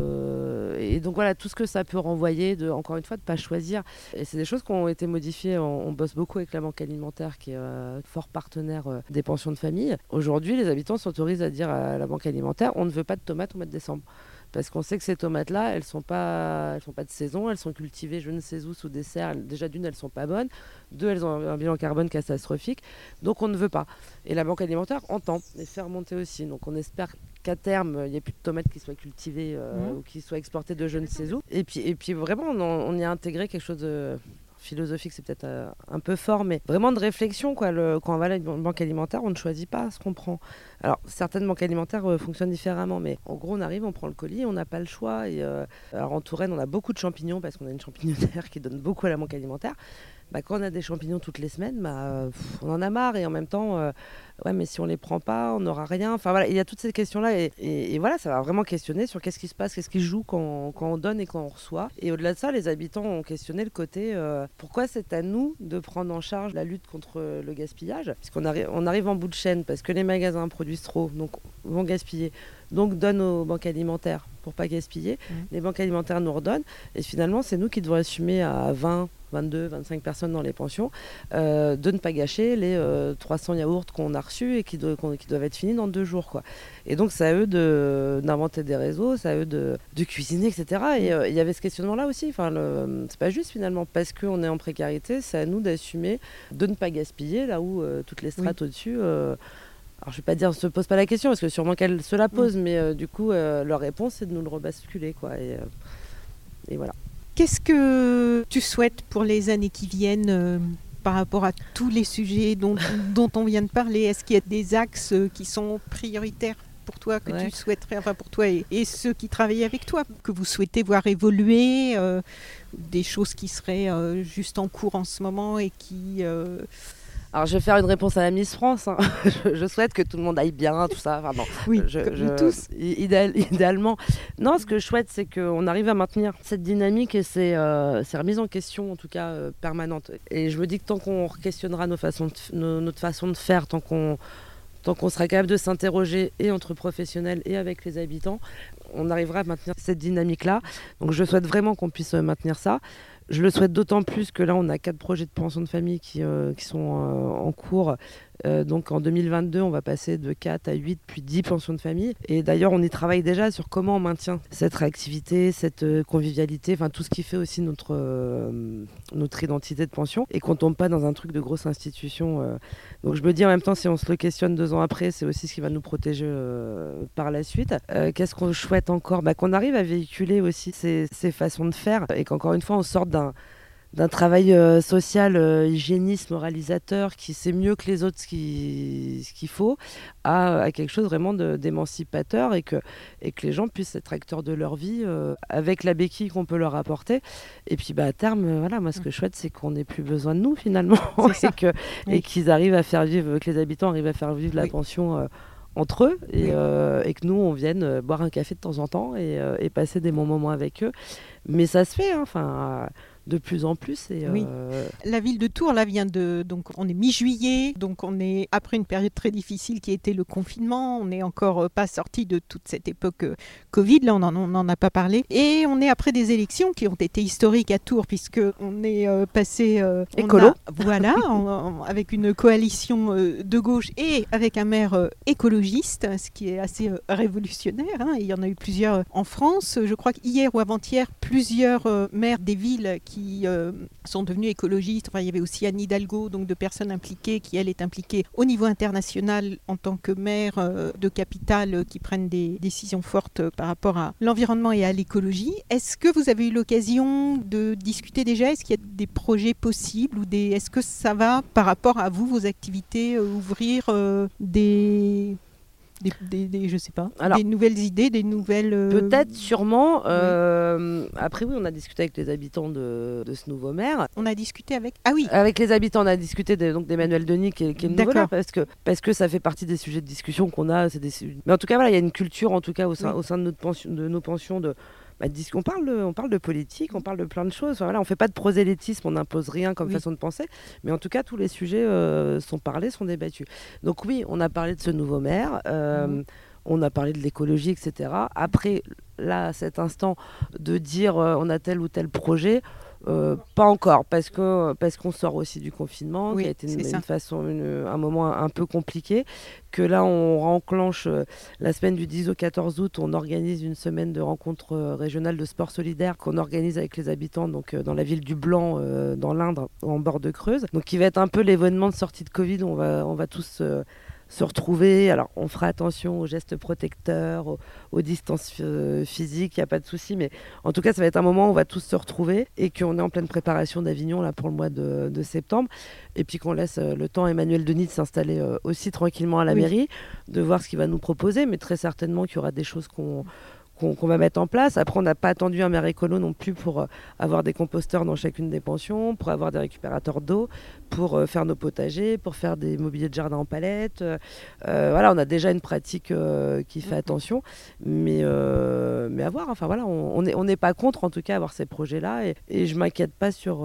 et donc voilà tout ce que ça peut renvoyer encore une fois de pas choisir, et c'est des choses qui ont été modifiées. On bosse beaucoup avec la banque alimentaire qui est fort partenaire des pensions de famille. Aujourd'hui les habitants s'autorisent à dire à la banque alimentaire on ne veut pas de tomates au mois de décembre. Parce qu'on sait que ces tomates-là, elles sont pas de saison, elles sont cultivées je ne sais où sous des serres. Déjà d'une, elles sont pas bonnes. 2, elles ont un bilan carbone catastrophique. Donc on ne veut pas. Et la banque alimentaire entend et fait remonter aussi. Donc on espère qu'à terme, il n'y ait plus de tomates qui soient cultivées ou qui soient exportées de je ne sais où. Et puis vraiment, on y a intégré quelque chose de philosophique, c'est peut-être un peu fort, mais vraiment de réflexion, quoi. Quand on va à une banque alimentaire, on ne choisit pas ce qu'on prend. Alors, certaines banques alimentaires fonctionnent différemment, mais en gros, on arrive, on prend le colis, on n'a pas le choix. Et, alors, en Touraine, on a beaucoup de champignons parce qu'on a une champignonnière qui donne beaucoup à la banque alimentaire. Quand on a des champignons toutes les semaines, on en a marre. Et en même temps, ouais, mais si on les prend pas, on n'aura rien. Enfin voilà, il y a toutes ces questions-là. Et voilà, ça va vraiment questionner sur qu'est-ce qui se passe, qu'est-ce qui joue quand on donne et quand on reçoit. Et au-delà de ça, les habitants ont questionné le côté pourquoi c'est à nous de prendre en charge la lutte contre le gaspillage, puisqu'on arrive en bout de chaîne parce que les magasins produisent trop, donc vont gaspiller. Donc donnent aux banques alimentaires pour pas gaspiller. Les banques alimentaires nous redonnent. Et finalement, c'est nous qui devons assumer à 20, 22, 25 personnes dans les pensions de ne pas gâcher les 300 yaourts qu'on a reçus et qui doivent être finis dans 2 jours, quoi. Et donc, c'est à eux d'inventer des réseaux, c'est à eux de cuisiner, etc. Et il y avait ce questionnement-là aussi. Enfin, c'est pas juste finalement, parce qu'on est en précarité, c'est à nous d'assumer de ne pas gaspiller là où toutes les strates au-dessus... alors je ne vais pas dire ne se pose pas la question, parce que sûrement qu'elle se la pose, mais du coup, leur réponse, c'est de nous le rebasculer, quoi. Et voilà. Qu'est-ce que tu souhaites pour les années qui viennent par rapport à tous les sujets dont on vient de parler ? Est-ce qu'il y a des axes qui sont prioritaires pour toi, que tu souhaiterais, enfin pour toi et ceux qui travaillent avec toi, que vous souhaitez voir évoluer, des choses qui seraient juste en cours en ce moment et qui... Alors, je vais faire une réponse à la Miss France. Hein. Je souhaite que tout le monde aille bien, tout ça. Enfin, non, oui, tous. Idéalement. Non, ce que je souhaite, c'est qu'on arrive à maintenir cette dynamique et ces remises en question, en tout cas, permanentes. Et je me dis que tant qu'on questionnera notre façon de faire, tant qu'on sera capable de s'interroger et entre professionnels et avec les habitants, on arrivera à maintenir cette dynamique-là. Donc, je souhaite vraiment qu'on puisse maintenir ça. Je le souhaite d'autant plus que là, on a 4 projets de pension de famille qui sont en cours. Donc en 2022, on va passer de 4 à 8, puis 10 pensions de famille. Et d'ailleurs, on y travaille déjà sur comment on maintient cette réactivité, cette convivialité, enfin tout ce qui fait aussi notre identité de pension, et qu'on ne tombe pas dans un truc de grosse institution. Donc je me dis en même temps, si on se le questionne 2 ans après, c'est aussi ce qui va nous protéger par la suite. Qu'est-ce qu'on souhaite encore ? Qu'on arrive à véhiculer aussi ces façons de faire, et qu'encore une fois, on sorte d'un travail social, hygiéniste, moralisateur, qui sait mieux que les autres ce qu'il faut, à quelque chose vraiment d'émancipateur, et que les gens puissent être acteurs de leur vie avec la béquille qu'on peut leur apporter. Et puis à terme, voilà, moi ce que je souhaite, c'est qu'on n'ait plus besoin de nous finalement, et qu'ils arrivent à faire vivre, que les habitants arrivent à faire vivre la pension entre eux et que nous, on vienne boire un café de temps en temps et passer des bons moments avec eux. Mais ça se fait, de plus en plus. Oui. La ville de Tours, là, donc on est mi-juillet, donc on est après une période très difficile qui a été le confinement. On n'est encore pas sorti de toute cette époque Covid, là, on n'en a pas parlé. Et on est après des élections qui ont été historiques à Tours, puisqu'on est passé... écolo. Voilà, avec une coalition de gauche et avec un maire écologiste, ce qui est assez révolutionnaire. Il y en a eu plusieurs en France. Je crois qu'hier ou avant-hier, plusieurs maires des villes qui sont devenus écologistes. Enfin, il y avait aussi Anne Hidalgo, donc de personnes impliquées, qui elle est impliquée au niveau international en tant que maire de capitale qui prennent des décisions fortes par rapport à l'environnement et à l'écologie. Est-ce que vous avez eu l'occasion de discuter déjà? Est-ce qu'il y a des projets possibles est-ce que ça va par rapport à vos activités ouvrir je sais pas, des nouvelles idées, des nouvelles... Peut-être, sûrement. Oui. Après, oui, on a discuté avec les habitants de ce nouveau maire. On a discuté avec... Ah oui. Avec les habitants, on a discuté d'Emmanuel Denis, qui est le nouveau maire, parce que ça fait partie des sujets de discussion qu'on a. Mais en tout cas, voilà, il y a une culture, en tout cas, au sein de nos pensions on parle de politique, on parle de plein de choses. On ne fait pas de prosélytisme, on n'impose rien comme façon de penser. Mais en tout cas, tous les sujets sont parlés, sont débattus. Donc oui, on a parlé de ce nouveau maire, on a parlé de l'écologie, etc. Après, là, à cet instant, de dire on a tel ou tel projet... pas encore, parce qu'on sort aussi du confinement, qui a été un moment un peu compliqué, que là on enclenche la semaine du 10 au 14 août, on organise une semaine de rencontres régionales de sport solidaire qu'on organise avec les habitants donc, dans la ville du Blanc, dans l'Indre, en bord de Creuse, donc qui va être un peu l'événement de sortie de Covid, on va tous... se retrouver. Alors, on fera attention aux gestes protecteurs, aux distances physiques, il n'y a pas de souci, mais en tout cas, ça va être un moment où on va tous se retrouver et qu'on est en pleine préparation d'Avignon là, pour le mois de septembre. Et puis qu'on laisse le temps à Emmanuel Denis de s'installer aussi tranquillement à la mairie, de voir ce qu'il va nous proposer, mais très certainement qu'il y aura des choses qu'on va mettre en place. Après, on n'a pas attendu un maire écolo non plus pour avoir des composteurs dans chacune des pensions, pour avoir des récupérateurs d'eau, pour faire nos potagers, pour faire des mobiliers de jardin en palette. Voilà, on a déjà une pratique qui fait attention, mais à voir. Enfin voilà, on n'est pas contre en tout cas avoir ces projets-là, et je m'inquiète pas sur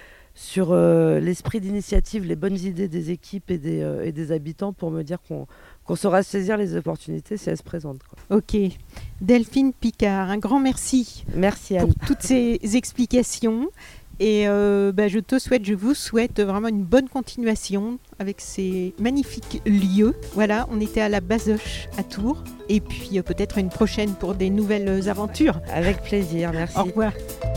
l'esprit d'initiative, les bonnes idées des équipes et des habitants pour me dire qu'on saura saisir les opportunités si elles se présentent. Ok. Delphine Picard, un grand merci. Merci Anne. Pour toutes ces explications. Et je vous souhaite vraiment une bonne continuation avec ces magnifiques lieux. Voilà, on était à la Bazoche à Tours. Et puis peut-être une prochaine pour des nouvelles aventures. Avec plaisir, merci. Au revoir.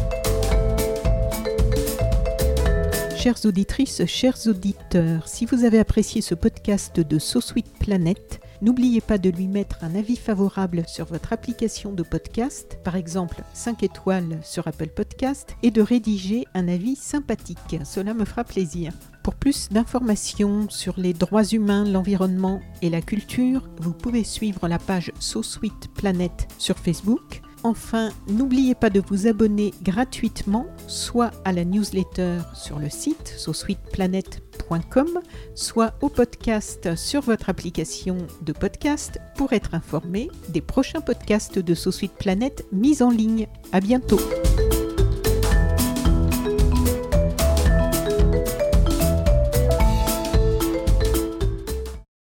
Chères auditrices, chers auditeurs, si vous avez apprécié ce podcast de So Sweet Planet, n'oubliez pas de lui mettre un avis favorable sur votre application de podcast, par exemple 5 étoiles sur Apple Podcast, et de rédiger un avis sympathique. Cela me fera plaisir. Pour plus d'informations sur les droits humains, l'environnement et la culture, vous pouvez suivre la page So Sweet Planet sur Facebook. Enfin, n'oubliez pas de vous abonner gratuitement, soit à la newsletter sur le site sosweetplanet.com, soit au podcast sur votre application de podcast pour être informé des prochains podcasts de So Sweet Planet mis en ligne. À bientôt.